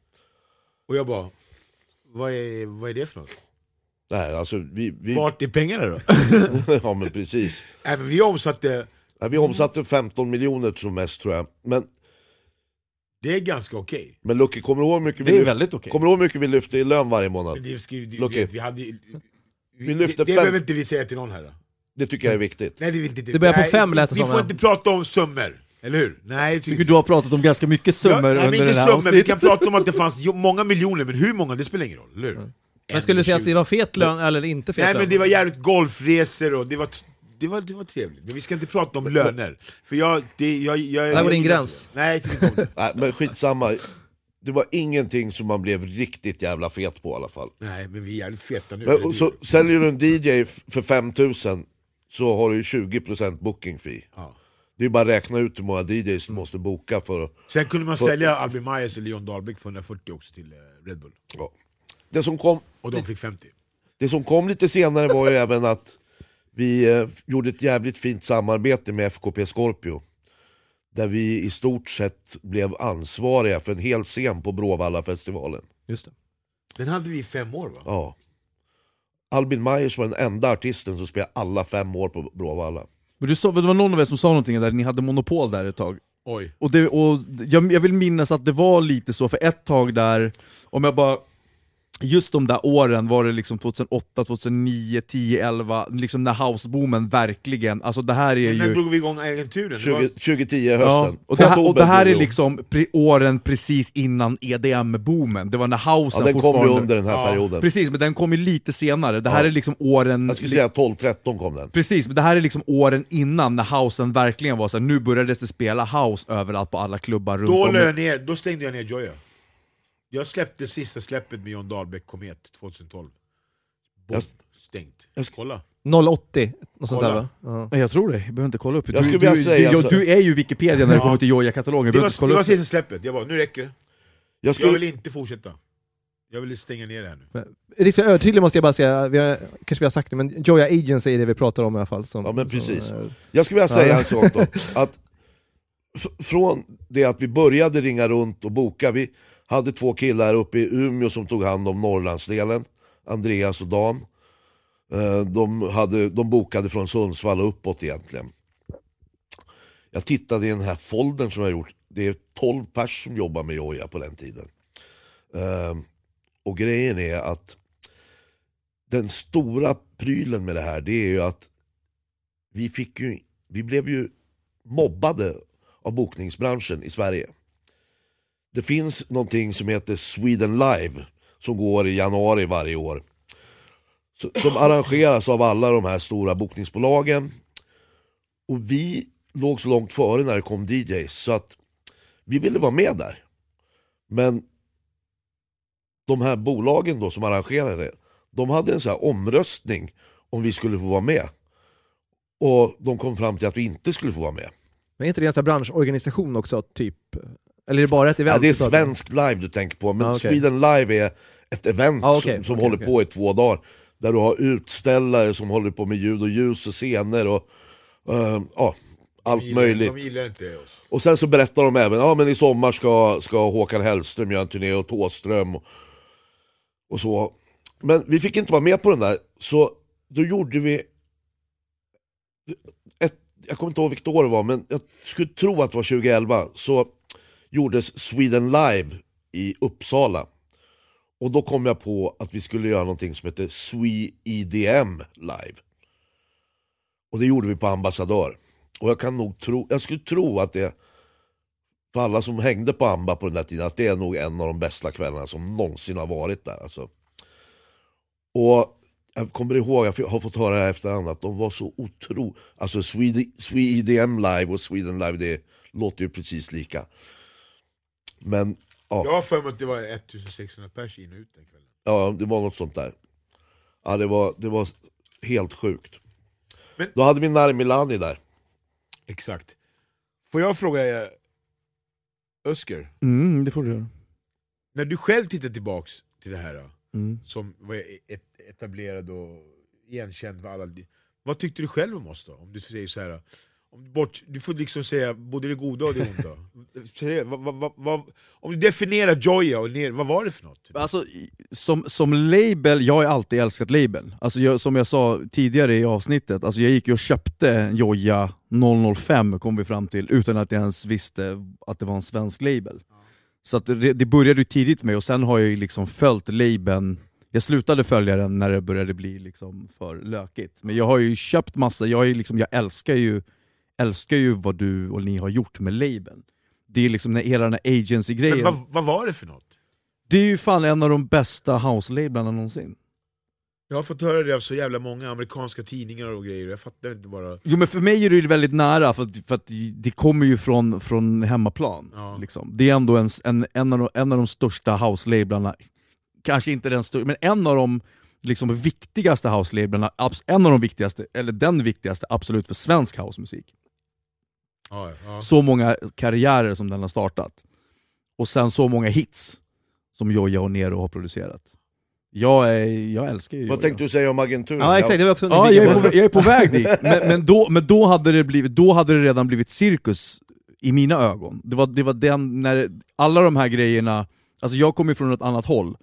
Och jag bara, vad är, vad är det för något? Nej, alltså vi, vi... Vart är pengarna då? Ja, men precis. Nej, men vi omsatte... Ja, vi omsatte femton miljoner som mest, tror jag. Men det är ganska okej. Okay. Men Lucky, kommer du ihåg hur mycket det vi är lyfte? väldigt okej. Kommer du ihåg hur mycket vi lyfte i lön varje månad? Men det, skri, det, Lucky. vi hade, vi, vi lyfte det, det fem... behöver inte vi säga till någon här då. Det tycker jag är viktigt. Nej, det, är inte, det, det börjar nej, på fem lät det vi, vi som, får ja. inte prata om summor, eller hur? Nej, jag tycker du har pratat om ganska mycket summor ja, nej, under inte den här summor. avsnittet. Vi kan prata om att det fanns många miljoner, men hur många, det spelar ingen roll, eller hur? Mm. Men skulle du säga att det var fet lön eller inte fet Nej, lön? men det var jävligt golfresor och det var, det var, det var trevligt. Men vi ska inte prata om löner. För jag... Det, jag, jag Där går din gräns. Nej, inte Nej, men skitsamma. Det var ingenting som man blev riktigt jävla fet på i alla fall. Nej, men vi är jävligt feta nu. Men, så säljer du en D J för fem tusen så har du tjugo procent booking fee. Ja. Det är bara att räkna ut hur många D Js du måste boka för att... Sen kunde man för... sälja Albin Myers och Leon Dahlbeck för hundrafyrtio också till Red Bull. Ja. Det som kom... Och de fick femtio. Det som kom lite senare var ju även att vi eh, gjorde ett jävligt fint samarbete med F K P Scorpio. Där vi i stort sett blev ansvariga för en hel scen på Bråvalla-festivalen. Just det. Den hade vi i fem år, va? Ja. Albin Myers var den enda artisten som spelade alla fem år på Bråvalla. Men du sa, det var någon av er som sa någonting där, ni hade monopol där ett tag. Oj. Och, det, och jag, jag vill minnas att det var lite så, för ett tag där, om jag bara... Just de där åren var det liksom tjugohundraåtta, tjugohundranio, tio, elva, liksom när houseboomen verkligen, alltså det här är Men ju... när drog vi igång agenturen? tjugo, tjugohio hösten. Ja, och, det här, och det här är liksom pre, åren precis innan E D M-boomen. Det var när housen ja, den fortfarande... kom ju under den här ja, perioden. Precis, men den kom ju lite senare. Det här ja. är liksom åren... Jag skulle säga tolv tretton kom den. Precis, men det här är liksom åren innan när housen verkligen var så här, nu började det spela house överallt på alla klubbar runt då om. Jag ner, då stängde jag ner Joya. Jag släppte sista släppet med John Dahlbeck Komet tjugohundratolv. Bom, stängt. Kolla. noll åttio, något sånt där, va? Ja. Jag tror det, jag behöver inte kolla upp. Du, jag skulle du, vilja säga, du, alltså... du är ju Wikipedia när det kommer till Joja-katalogen. Det var, det var sista släppet, jag bara, nu räcker det. Jag, skulle... jag vill inte fortsätta. Jag vill stänga ner det här nu. Risk för övertydlig måste jag bara säga, vi har, kanske vi har sagt det, men Joya Agency är det vi pratar om i alla fall. Som, ja men precis. Som, äh... Jag skulle vilja säga en sak då, att f- från det att vi började ringa runt och boka, vi hade två killar uppe i Umeå som tog hand om Norrlandsdelen, Andreas och Dan. De, hade, de bokade från Sundsvall uppåt egentligen. Jag tittade i den här foldern som jag gjort. Det är tolv pers som jobbar med Joja på den tiden. Och grejen är att den stora prylen med det här, det är ju att vi fick ju, vi blev ju mobbade av bokningsbranschen i Sverige. Det finns någonting som heter Sweden Live som går i januari varje år. Som arrangeras av alla de här stora bokningsbolagen. Och vi låg så långt före när det kom D Js så att vi ville vara med där. Men de här bolagen då som arrangerade, de hade en så här omröstning om vi skulle få vara med. Och de kom fram till att vi inte skulle få vara med. Men är inte det en sån här branschorganisation också, typ? Eller är det bara ett event? Ja, det är svensk live du tänker på, men ah, okay. Sweden Live är ett event ah, okay. som, som okay, håller okay. på i två dagar. Där du har utställare som håller på med ljud och ljus och scener och uh, ja, allt gillar, möjligt. De gillar inte oss. Och sen så berättar de även, ja men i sommar ska, ska Håkan Hellström göra en turné och Thåström och, och så. Men vi fick inte vara med på den där, så då gjorde vi ett, jag kommer inte ihåg vilket år det var, men jag skulle tro att det var tjugoelva, så gjordes Sweden Live i Uppsala. Och då kom jag på att vi skulle göra någonting som heter Sweden Live. Och det gjorde vi på Ambassadör. Och jag kan nog tro, jag skulle tro att det, för alla som hängde på Amba på den där tiden, att det är nog en av de bästa kvällarna som någonsin har varit där. Alltså. Och jag kommer ihåg, jag har fått höra det här efterhand, att de var så otro. Alltså Sweden, Sweden Live och Sweden Live, det låter ju precis lika. Men ja. Jag har för mig att det var ettusensexhundra pers in och ut den kvällen. Ja, det var något sånt där. Ja, det var, det var helt sjukt. Men, då hade vi Narmilani där. Exakt. Får jag fråga er, Ösker? Mm, det får du göra. när du själv tittar tillbaks till det här då, Mm. som var et, etablerad och igenkänd för alla, vad tyckte du själv om oss då? Om du säger så här, om du, bort, du får liksom säga både det goda och det onda. Säg, vad, vad, vad, vad, om du definierar Joya och ner, vad var det för något? Alltså, som, som label, jag har alltid älskat label. Alltså, jag, som jag sa tidigare i avsnittet, alltså, jag gick ju och köpte Joya noll noll fem, kom vi fram till, utan att jag ens visste att det var en svensk label. Så att det, det började ju tidigt med, och sen har jag ju liksom följt labeln. Jag slutade följa den när det började bli liksom för lökigt. Men jag har ju köpt massa, jag, är liksom, jag älskar ju älskar ju vad du och ni har gjort med labeln. Det är liksom när, hela den här agency-grejen. Men vad, vad var det för något? Det är ju fan en av de bästa house-lablarna någonsin. Jag har fått höra det av så jävla många amerikanska tidningar och grejer. Jag fattar inte bara. Jo, men för mig är det ju väldigt nära, för att, för att det kommer ju från, från hemmaplan. Ja. Liksom. Det är ändå en, en, en, av de, en av de största house-lablarna. Kanske inte den största, men en av de liksom viktigaste house-lablarna. En av de viktigaste, eller den viktigaste absolut för svensk housemusik. Ja, ja. Så många karriärer som den har startat. Och sen så många hits som Joya och Nero har producerat. Jag, är, jag älskar ju Vad Joya. tänkte du säga om agenturen? Ja, exakt, det var också ja, jag, är på, jag är på väg dit. Men, men, då, men då, hade det blivit, då hade det redan blivit cirkus i mina ögon. Det var, det var den, när alla de här grejerna, alltså jag kommer från ett annat håll.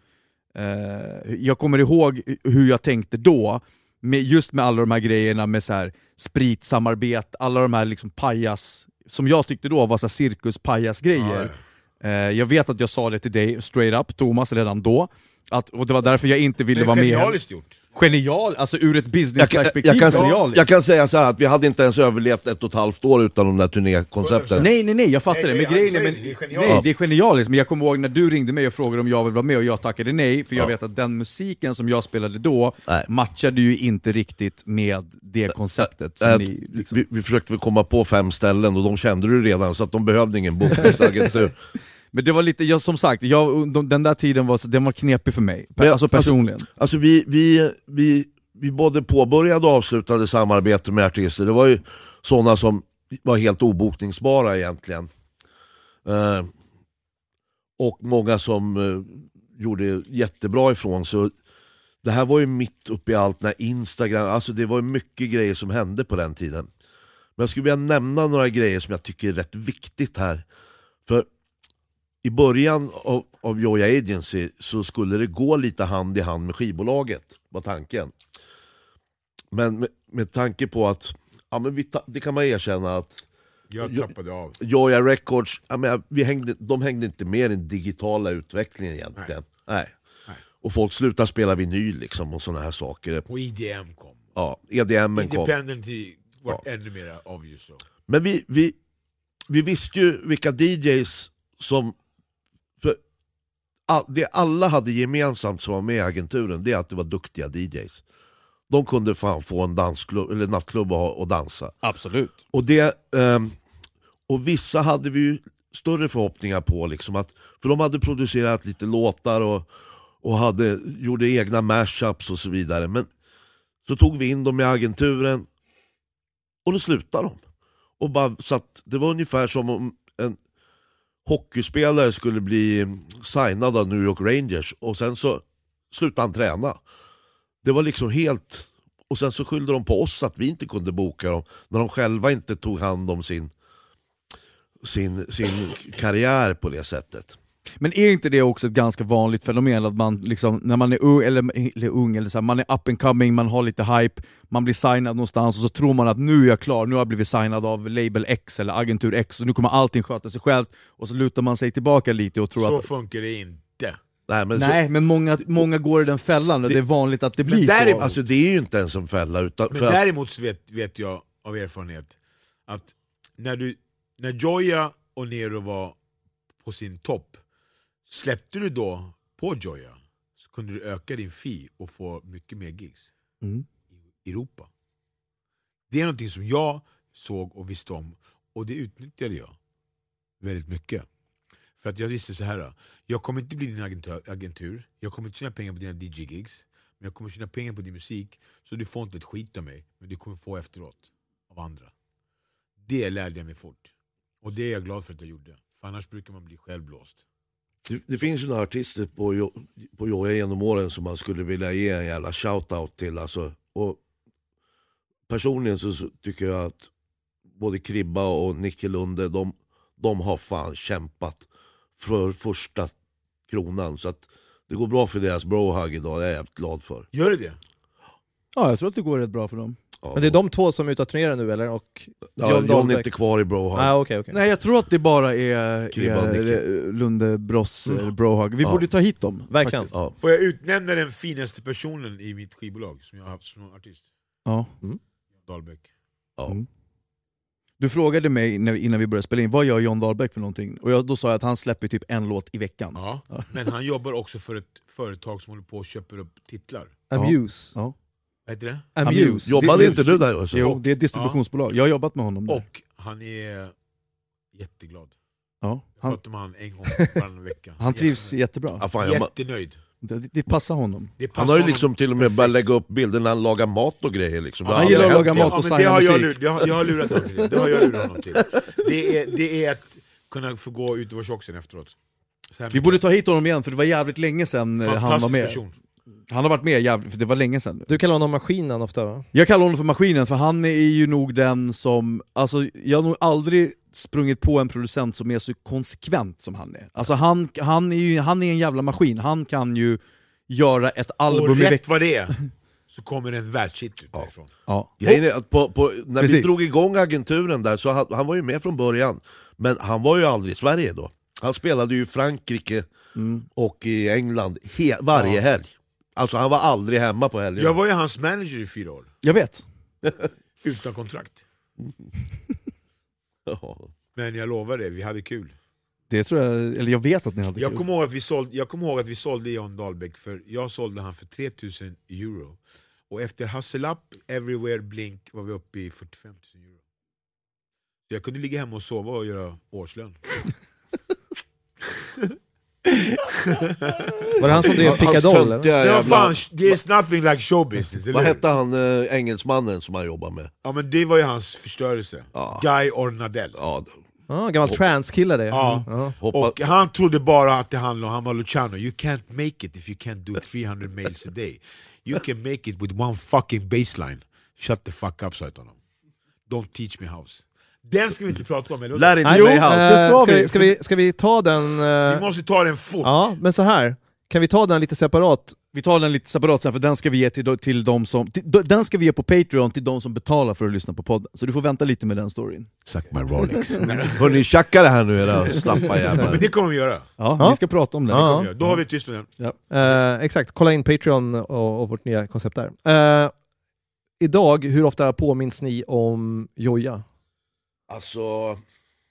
Eh, jag kommer ihåg hur jag tänkte då, med, just med alla de här grejerna med så här spritsamarbete, alla de här liksom pajas, som jag tyckte då var så här cirkus-pajas-grejer. Ja, eh, jag vet att jag sa det till dig straight up, Thomas, redan då. Att, och det var därför jag inte ville vara med. Genialiskt gjort. Genial, alltså ur ett businessperspektiv. Jag, jag, kan, genialiskt. jag kan säga så här att vi hade inte ens överlevt ett och ett halvt år utan de där turnékoncepten. Nej, nej, nej, jag fattar Nej, det. det Men är- grejen är, han men, säger det, det är nej, genialiskt. det är genialiskt. Men jag kommer ihåg när du ringde mig och frågade om jag ville vara med och jag tackade nej. För jag Ja. vet att den musiken som jag spelade då Nej. matchade ju inte riktigt med det konceptet. Som Äh, ni, liksom. vi, vi försökte väl komma på fem ställen och de kände du redan så att de behövde ingen bokningsagentur. Men det var lite, jag, som sagt, jag, de, den där tiden var, den var knepig för mig. Men, alltså personligen. Alltså, alltså vi, vi, vi, vi både påbörjade och avslutade samarbete med artister. Det var ju sådana som var helt obokningsbara egentligen. Eh, och många som eh, gjorde jättebra ifrån. Så det här var ju mitt uppe i allt när Instagram, alltså det var ju mycket grejer som hände på den tiden. Men jag skulle vilja nämna några grejer som jag tycker är rätt viktigt här. För i början av, av Joya Agency så skulle det gå lite hand i hand med skivbolaget, var tanken. Men med, med tanke på att, ja men vi ta, det kan man erkänna att Jag tappade av. Joya Records, ja, men vi hängde, de hängde inte med i den digitala utvecklingen egentligen. Nej. Nej. Nej. Och folk slutade spela vinyl liksom och såna här saker. Och E D M kom. Ja, E D M kom. Independent var Ja. ännu mer obvious så. Men vi, vi, vi visste ju vilka D Js som... För all, det alla hade gemensamt som var med i agenturen, det är att det var duktiga D Js. De kunde fan få en dansklubb, eller nattklubb och, och dansa. Absolut. Och, det, um, och vissa hade vi ju större förhoppningar på. Liksom att, för de hade producerat lite låtar och, och hade, gjorde egna mashups och så vidare. Men så tog vi in dem i agenturen och då slutade de. Och bara, så att det var ungefär som om en hockeyspelare skulle bli signad av New York Rangers och sen så slutade han träna. Det var liksom helt... Och sen så skyllde de på oss att vi inte kunde boka dem när de själva inte tog hand om sin, sin, sin karriär på det sättet. Men är inte det också ett ganska vanligt fenomen att man liksom, när man är ung eller, eller ung eller så här, man är up and coming, man har lite hype, man blir signad någonstans och så tror man att nu är jag klar, nu har jag blivit signad av label X eller agentur X och nu kommer allting sköta sig själv och så lutar man sig tillbaka lite och tror Så att... funkar det inte. Nej, men, Nej, så, men många, många går i den fällan och det, det är vanligt att det blir däremot, så. alltså det är ju inte ens en fälla. Utan, Men för att, däremot så vet, vet jag av erfarenhet att när, du, när Joya och Nero var på sin topp, släppte du då på Joya så kunde du öka din fee och få mycket mer gigs Mm. i Europa. Det är någonting som jag såg och visste om och det utnyttjade jag väldigt mycket. För att jag visste så här: jag kommer inte bli din agentur, agentur jag kommer inte tjäna pengar på dina D J-gigs, men jag kommer tjäna pengar på din musik, så du får inte ett skit av mig, men du kommer få efteråt av andra. Det lärde jag mig fort. Och det är jag glad för att jag gjorde. För annars brukar man bli självblåst. Det, det finns ju några artister på, Jo- på Joja genom åren som man skulle vilja ge en jävla shoutout till. Alltså. Och personligen så, så tycker jag att både Kribba och Nicke Lunde, de, de har fan kämpat för första kronan. Så att det går bra för deras brohug idag, det är jag jävligt glad för. Gör det det? Ja, jag tror att det går rätt bra för dem. Ja, Men det är de två som är ute att turnera nu eller? Och ja, John, John är inte kvar i brohug. Ah, okay, okay. Nej, jag tror att det bara är, Kribba och är Nicke. Lunde Bross Mm. brohug. Vi Ja. borde ta hit dem. Verkligen. faktiskt. Ja. Får jag utnämna den finaste personen i mitt skivbolag som jag har haft som artist? Ja. Mm. Dahlbäck. Ja. Mm. Du frågade mig innan vi, innan vi började spela in, vad gör John Dahlbäck för någonting? Och jag, då sa jag att han släpper typ en låt i veckan. Ja. Men han jobbar också för ett företag som håller på och köper upp titlar. Amuse. Ja. Vad heter det? Amuse. Jobbade inte du där? Alltså? Jo, det är ett distributionsbolag. Jag har jobbat med honom där. Och han är jätteglad. Ja, Jag han, pratar med han en gång varannan vecka. han trivs jättebra. Ja, fan, jag, Jättenöjd. Det, det passar honom. Det passar han har ju honom liksom till och med perfekt. börjat lägga upp bilder när han lagar mat och grejer. Liksom. Ja, Det har han gillar aldrig att laga hänt mat förut. och Ja, men det har jag, musik. lur, jag, har, jag har lurat honom till det. Det har jag lurat honom till. Det är, det är att kunna få gå ut och vara tjocksen efteråt. Så här Vi borde ta hit honom igen, för det var jävligt länge sedan eh, han var fantastisk med. person. Han har varit med jävligt, för det var länge sedan. Du kallar honom maskinen ofta va? Jag kallar honom för maskinen, för han är ju nog den som... Alltså, jag har nog aldrig sprungit på en producent som är så konsekvent som han är. Alltså han, han, är, ju, han är en jävla maskin. Han kan ju göra ett album Och i rätt veckan. vad det är så kommer en världshit ut därifrån. Ja. Grejen är att på, på, när vi Precis. drog igång agenturen där så han, han var ju med från början. Men han var ju aldrig i Sverige då. Han spelade ju i Frankrike Mm. och i England he, varje Ja. helg. Alltså han var aldrig hemma på helgen. Jag var ju hans manager i fyra år. Jag vet. Utan kontrakt. Men jag lovar det, vi hade kul. Det tror jag, eller jag vet att ni hade Jag kul. kommer ihåg att vi sålde, jag kommer ihåg att vi sålde John Dahlbäck för jag sålde han för tre tusen euro. Och efter Hustle Up, Everywhere, Blink var vi uppe i fyrtiofem tusen euro. Så jag kunde ligga hemma och sova och göra årslön. Var det han som drev Pickadoll? töntiga Det var jävla- fan, there's nothing like show business, eller Vad hur? hette han, eh, engelsmannen som han jobbade med? Ja men det var ju hans förstörelse. Ja. Guy Ornadell. Ja, Ja, gammal transkille det. Ja. Ja. hoppa, Och han trodde bara att det handlade om, han var Luciano, you can't make it if you can't do three hundred mails a day. You can make it with one fucking baseline. Shut the fuck up, sa jag till honom. Don't teach me house. Den ska vi inte prata om, eller? lär inte Nej, mig jo, house. eh, ska ska, vi. vi, ska, vi, ska vi ta den... Vi eh, måste ta den fort. ja, men så här. Kan vi ta den lite separat? Vi tar den lite separat sen, för den ska vi ge till, till de som... Till, den ska vi ge på Patreon till de som betalar för att lyssna på podden. Så du får vänta lite med den storyn. Suck my Rolex. Hörni, tjacka det här nu era slappa jävlar. Men det kommer vi göra. Ja, Ja. vi ska prata om den. Ja. Det kommer vi göra. Då har vi tyst om den. Eh, exakt, kolla in Patreon och, och vårt nya koncept där. Eh, idag, hur ofta påminns ni om Joja? Alltså,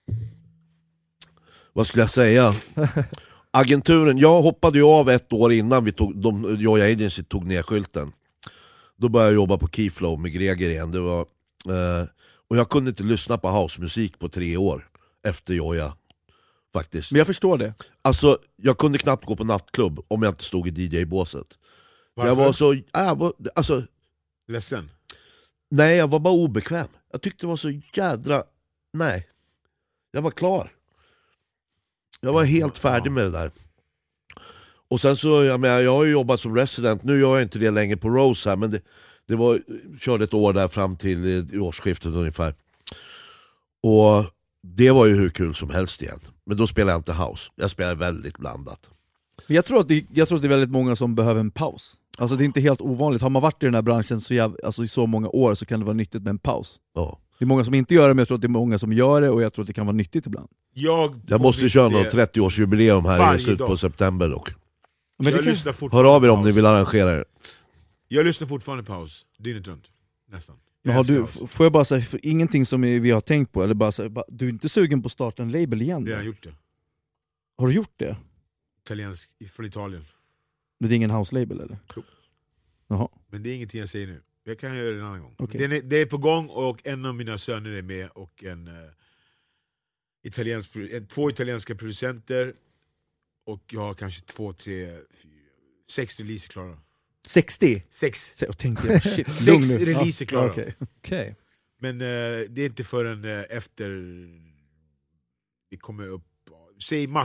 vad skulle jag säga? Agenturen, jag hoppade ju av ett år innan vi tog, de, Joja Agency tog ner skylten. Då började jag jobba på Keyflow med Greger igen. Det var, eh, och jag kunde inte lyssna på housemusik på tre år efter Joja. Faktiskt. Men jag förstår det. Alltså, jag kunde knappt gå på nattklubb om jag inte stod i D J-båset. Varför? Jag var så, äh, jag var, alltså, Ledsen. nej, jag var bara obekväm. Jag tyckte det var så jädra, nej. Jag var klar. Jag var helt färdig med det där. Och sen så, jag menar, jag har ju jobbat som resident, nu gör jag inte det längre på Rose här, men det, det var, körde ett år där fram till eh, årsskiftet ungefär. Och det var ju hur kul som helst igen. Men då spelar jag inte house, jag spelar väldigt blandat. Men jag tror, att det, jag tror att det är väldigt många som behöver en paus. Alltså det är inte helt ovanligt. Har man varit i den här branschen så jäv, alltså i så många år så kan det vara nyttigt med en paus. Ja. Det är många som inte gör det, men jag tror att det är många som gör det, och jag tror att det kan vara nyttigt ibland. Jag, Jag måste köra något trettioårsjubileum här varje i slutet dag. på september dock. Men jag det kan... lyssnar fortfarande Hör av er om på ni house. vill arrangera det. Jag lyssnar fortfarande på house, dygnet runt. Nästan. Jag Men har älskar du, house. f- får jag bara säga, för ingenting som vi har tänkt på, eller bara säga, bara, du är inte sugen på att starta en label igen? Det har då? jag gjort det. Har du gjort det? Italiensk, från Italien. Men det är ingen house-label eller? Jo. Jaha. Men det är ingenting jag säger nu. Jag kan göra det en annan gång. Okej. Den är, det är på gång och en av mina söner är med och en, uh, italiensk, en två italienska producenter och jag har kanske två, tre, fyra, sex releaser klara. sextio? Sex. Se- och tänkte jag, shit, Sex lugn nu. releaser Ja, klara. okej. Okej. Men uh, det är inte förrän uh, efter vi kommer upp, säg mars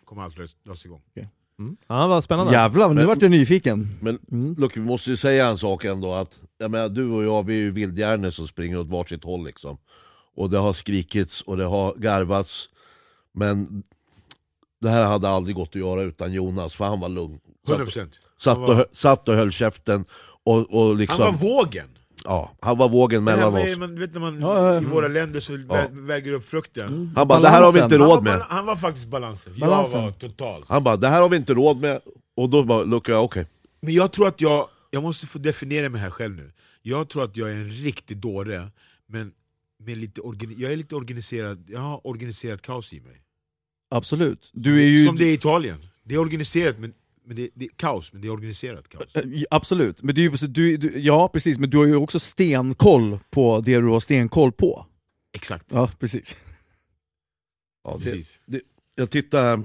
kommer allt dras igång. Okay. Mm. Ja, vad spännande. Jävlar, nu men, vart jag nyfiken. Men mm. look, vi måste ju säga en sak ändå, att jag menar, du och jag, vi är ju vildhjärnor som springer åt varsitt håll liksom. Och det har skrikits och det har garvats, men det här hade aldrig gått att göra utan Jonas, för han var lugn. hundra procent. Satt, var... och, satt och höll käften och, och liksom... Han var vågen. Ja, han var vågen mellan här, oss. Man, vet när man ja, ja. i våra länder så ja. väger upp frukten. Mm. Han bara, det här har vi inte råd med. Han var, han var faktiskt balansen. balansen. Jag var totalt. Han bara, det här har vi inte råd med. Och då bara, look, okej. Okay. Men jag tror att jag, jag måste få definiera mig här själv nu. Jag tror att jag är en riktig dåre, men med lite organi- jag är lite organiserad. Jag har organiserat kaos i mig. Absolut. Du är ju... Som det är i Italien. Det är organiserat, men Men det, det är kaos, men det är organiserat kaos. Uh, absolut, men det är ju, du, du, ja precis, men du har ju också stenkoll på det du har stenkoll på. Exakt. Ja, precis. Ja, det, precis. Det, jag tittar här.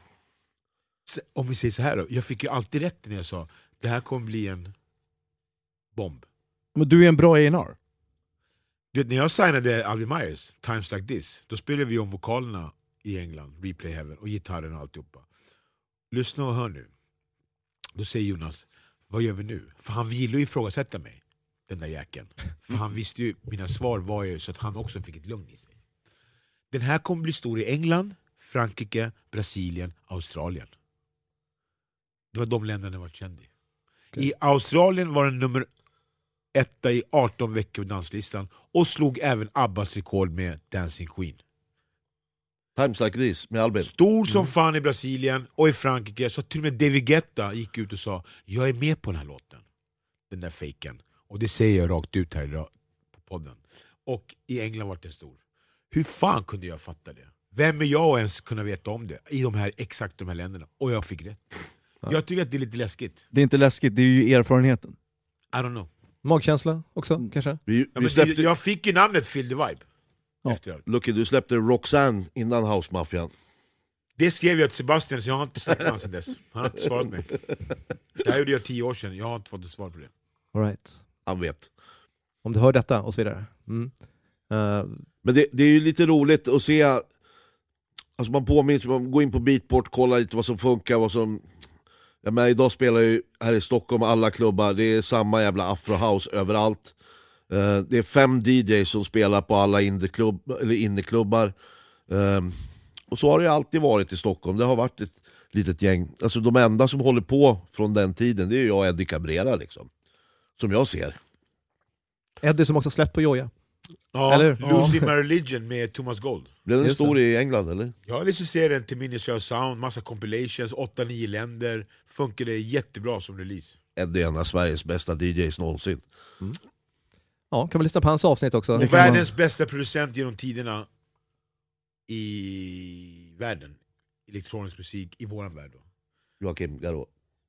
Om vi säger så här då, jag fick ju alltid rätt när jag sa det här kommer bli en bomb. Men du är en bra A and R. Du vet, när jag signade Alvin Myers, Times Like This, då spelade vi om vokalerna i England, Replay Heaven, och gitarren och alltihopa. Lyssna och hör nu. Då säger Jonas, vad gör vi nu? För han ville ju ifrågasätta mig, den där jäkeln. För han visste ju, mina svar var ju så att han också fick ett lugn i sig. Den här kommer bli stor i England, Frankrike, Brasilien, Australien. Det var de länderna jag var känd i. Okay. I Australien var den nummer etta i arton veckor på danslistan och slog även Abbas rekord med Dancing Queen. Times Like This med Albin. Stor som fan i Brasilien och i Frankrike, så till och med David Guetta gick ut och sa jag är med på den här låten. Den där fejken. Och det säger jag rakt ut här idag på podden. Och i England var det stor. Hur fan kunde jag fatta det? Vem är jag ens kunna veta om det? I de här, exakt de här länderna. Och jag fick rätt. Ja. Jag tycker att det är lite läskigt. Det är inte läskigt, det är ju erfarenheten. I don't know. Magkänsla också, mm. kanske? Vi, vi ja, men släppte... du, jag fick ju namnet Feel the Vibe. Ja. Lucky, du släppte Roxanne innan House Mafian. Det skrev jag till Sebastian, så jag har inte snackat med honom sedan dess. Han har inte svarat mig. Det här gjorde jag tio år sedan, jag har inte fått ett svar på det. All right. Han vet. Om du hör detta och så vidare. Mm. Uh... Men det, det är ju lite roligt att se. Alltså man påminner, man går in på Beatport, kollar lite vad som funkar, vad som... Ja, men idag spelar ju här i Stockholm alla klubbar, det är samma jävla afrohouse överallt. Uh, det är fem D Js som spelar på alla inneklubb, eller inneklubbar. Uh, och så har det ju alltid varit i Stockholm. Det har varit ett litet gäng. Alltså de enda som håller på från den tiden, det är jag och Eddie Cabrera liksom. Som jag ser. Eddie som också släppt på Joja. Ja, eller? Lucy ja. My Religion med Thomas Gold. Blev den Just stor det. I England eller? Jag licenserade den till Ministry of Sound, massa compilations, åtta nio länder. Funkade jättebra som release. Eddie är en av Sveriges bästa D Js någonsin. Mm. Ja, kan vi lyssna på hans avsnitt också. Och världens man... bästa producent genom tiderna i världen. Elektronisk musik i våran värld då. Joakim Garå.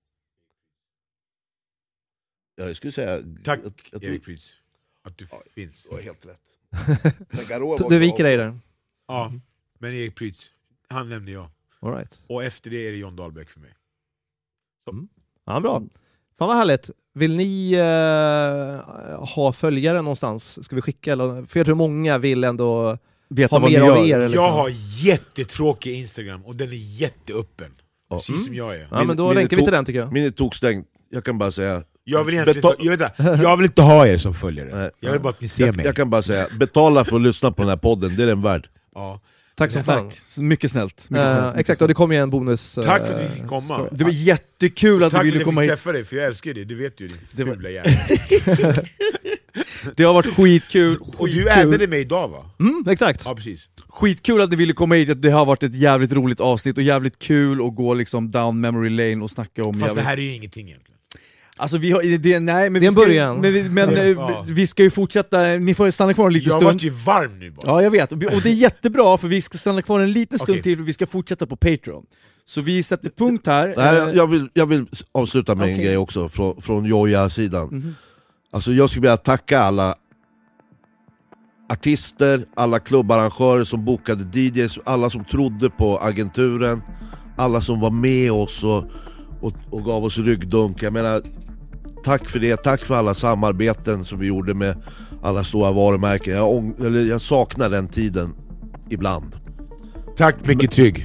Jag skulle säga... Tack jag, jag Erik Prytz. Att du ja, finns. Du har helt rätt. Du viker dig där. Ja, men Erik Prytz, han nämnde jag. All right. Och efter det är det John Dahlbäck för mig. Mm. Ja, bra. Fan vad härligt. Vill ni uh, ha följare någonstans? Ska vi skicka? Eller? För jag tror många vill ändå Veta ha mer av er. Eller jag har jättetråkig Instagram och den är jätteöppen. Ja. Precis mm. som jag är. Ja, min, men då länkar vi till den tycker jag. Min är tokstängd. Jag kan bara säga... Jag vill, Betal- ta, jag, vet inte, jag vill inte ha er som följare. Nej. Jag vill bara att ni ser jag, mig. Jag kan bara säga, betala för att lyssna på den här podden. Det är den värd. Ja. Tack så mycket. Mycket snällt. Mycket uh, snällt. Mycket exakt, snällt. och det kommer ju en bonus. Uh, Tack för att vi fick komma. Det var jättekul att Tack du ville komma hit. hit. Tack för att jag fick träffa dig, för jag älskar dig. Du vet ju, din det fula var... jävel. Det har varit skitkul. Och, och du ädade mig idag va? Mm, exakt. Ja, precis. Skitkul att ni ville komma hit, att det har varit ett jävligt roligt avsnitt och jävligt kul att gå liksom down memory lane och snacka om... Fast jävligt... det här är ju ingenting egentligen. Alltså vi har, det, nej, men det är vi ska, en början. Men, vi, men ja. vi ska ju fortsätta, ni får stanna kvar en liten jag stund. Jag varit ju varm nu bara. Ja jag vet, och det är jättebra för vi ska stanna kvar en liten stund okay. till för vi ska fortsätta på Patreon. Så vi sätter punkt här. Nej, jag, vill, jag vill avsluta med okay. en grej också från, från Joja-sidan. Mm-hmm. Alltså jag skulle vilja tacka alla artister, alla klubbarrangörer som bokade D Js, alla som trodde på agenturen, alla som var med oss och, och, och gav oss ryggdunk. Jag menar, tack för det, tack för alla samarbeten som vi gjorde med alla stora varumärken. Jag, eller jag saknar den tiden ibland. Tack Micke Trygg.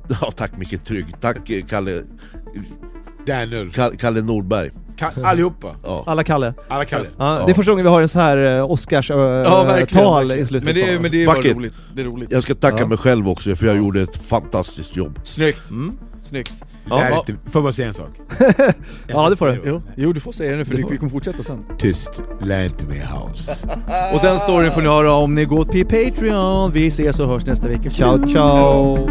Ja, tack Micke Trygg. Tack eh, Kalle... Daniel. Ka- Kalle Nordberg. Ka- allihopa. Ja. Alla Kalle. Alla Kalle. Ja, det är första gången vi har en så här uh, Oscars uh, Ja, verkligen, tal verkligen. i slutet. Men det är, på. men det är Fuck bara it. roligt. Det är roligt. Jag ska tacka Ja. mig själv också, för jag gjorde ett fantastiskt jobb. Snyggt. Mm. Snyggt. Ja. Ja. Inte, får jag bara säga en sak? Ja, det får du. Jo, jo, du får säga det nu för vi kommer fortsätta sen. Tyst, lär inte mig house. Och den storyn får ni höra om ni går till Patreon. Vi ses och hörs nästa vecka. Ciao, ciao.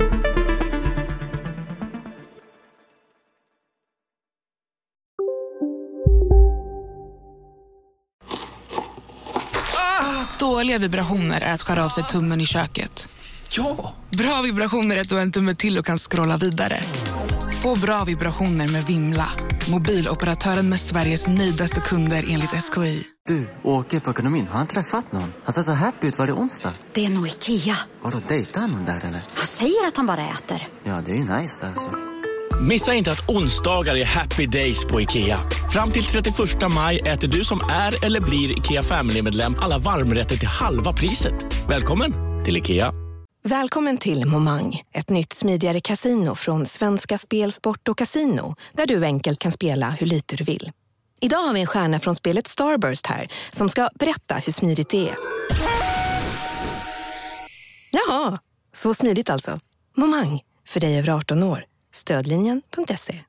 Dåliga vibrationer är att skära av sig tummen i köket. Ja! Bra vibrationer är att du har en tumme till och kan scrolla vidare. Få bra vibrationer med Vimla. Mobiloperatören med Sveriges nöjdaste kunder enligt S K I. Du, åker på ekonomin. Har han träffat någon? Han ser så happy ut. Var det onsdag? Det är nog Ikea. Har du dejtat någon där eller? Han säger att han bara äter. Ja, det är ju nice där alltså. Missa inte att onsdagar är happy days på IKEA. Fram till trettioförsta maj äter du som är eller blir IKEA Family-medlem alla varmrätter till halva priset. Välkommen till IKEA. Välkommen till Momang, ett nytt smidigare casino från Svenska Spel, Sport och Casino, där du enkelt kan spela hur lite du vill. Idag har vi en stjärna från spelet Starburst här som ska berätta hur smidigt det är. Jaha, så smidigt alltså. Momang, för dig över arton år. Stödlinjen punkt se.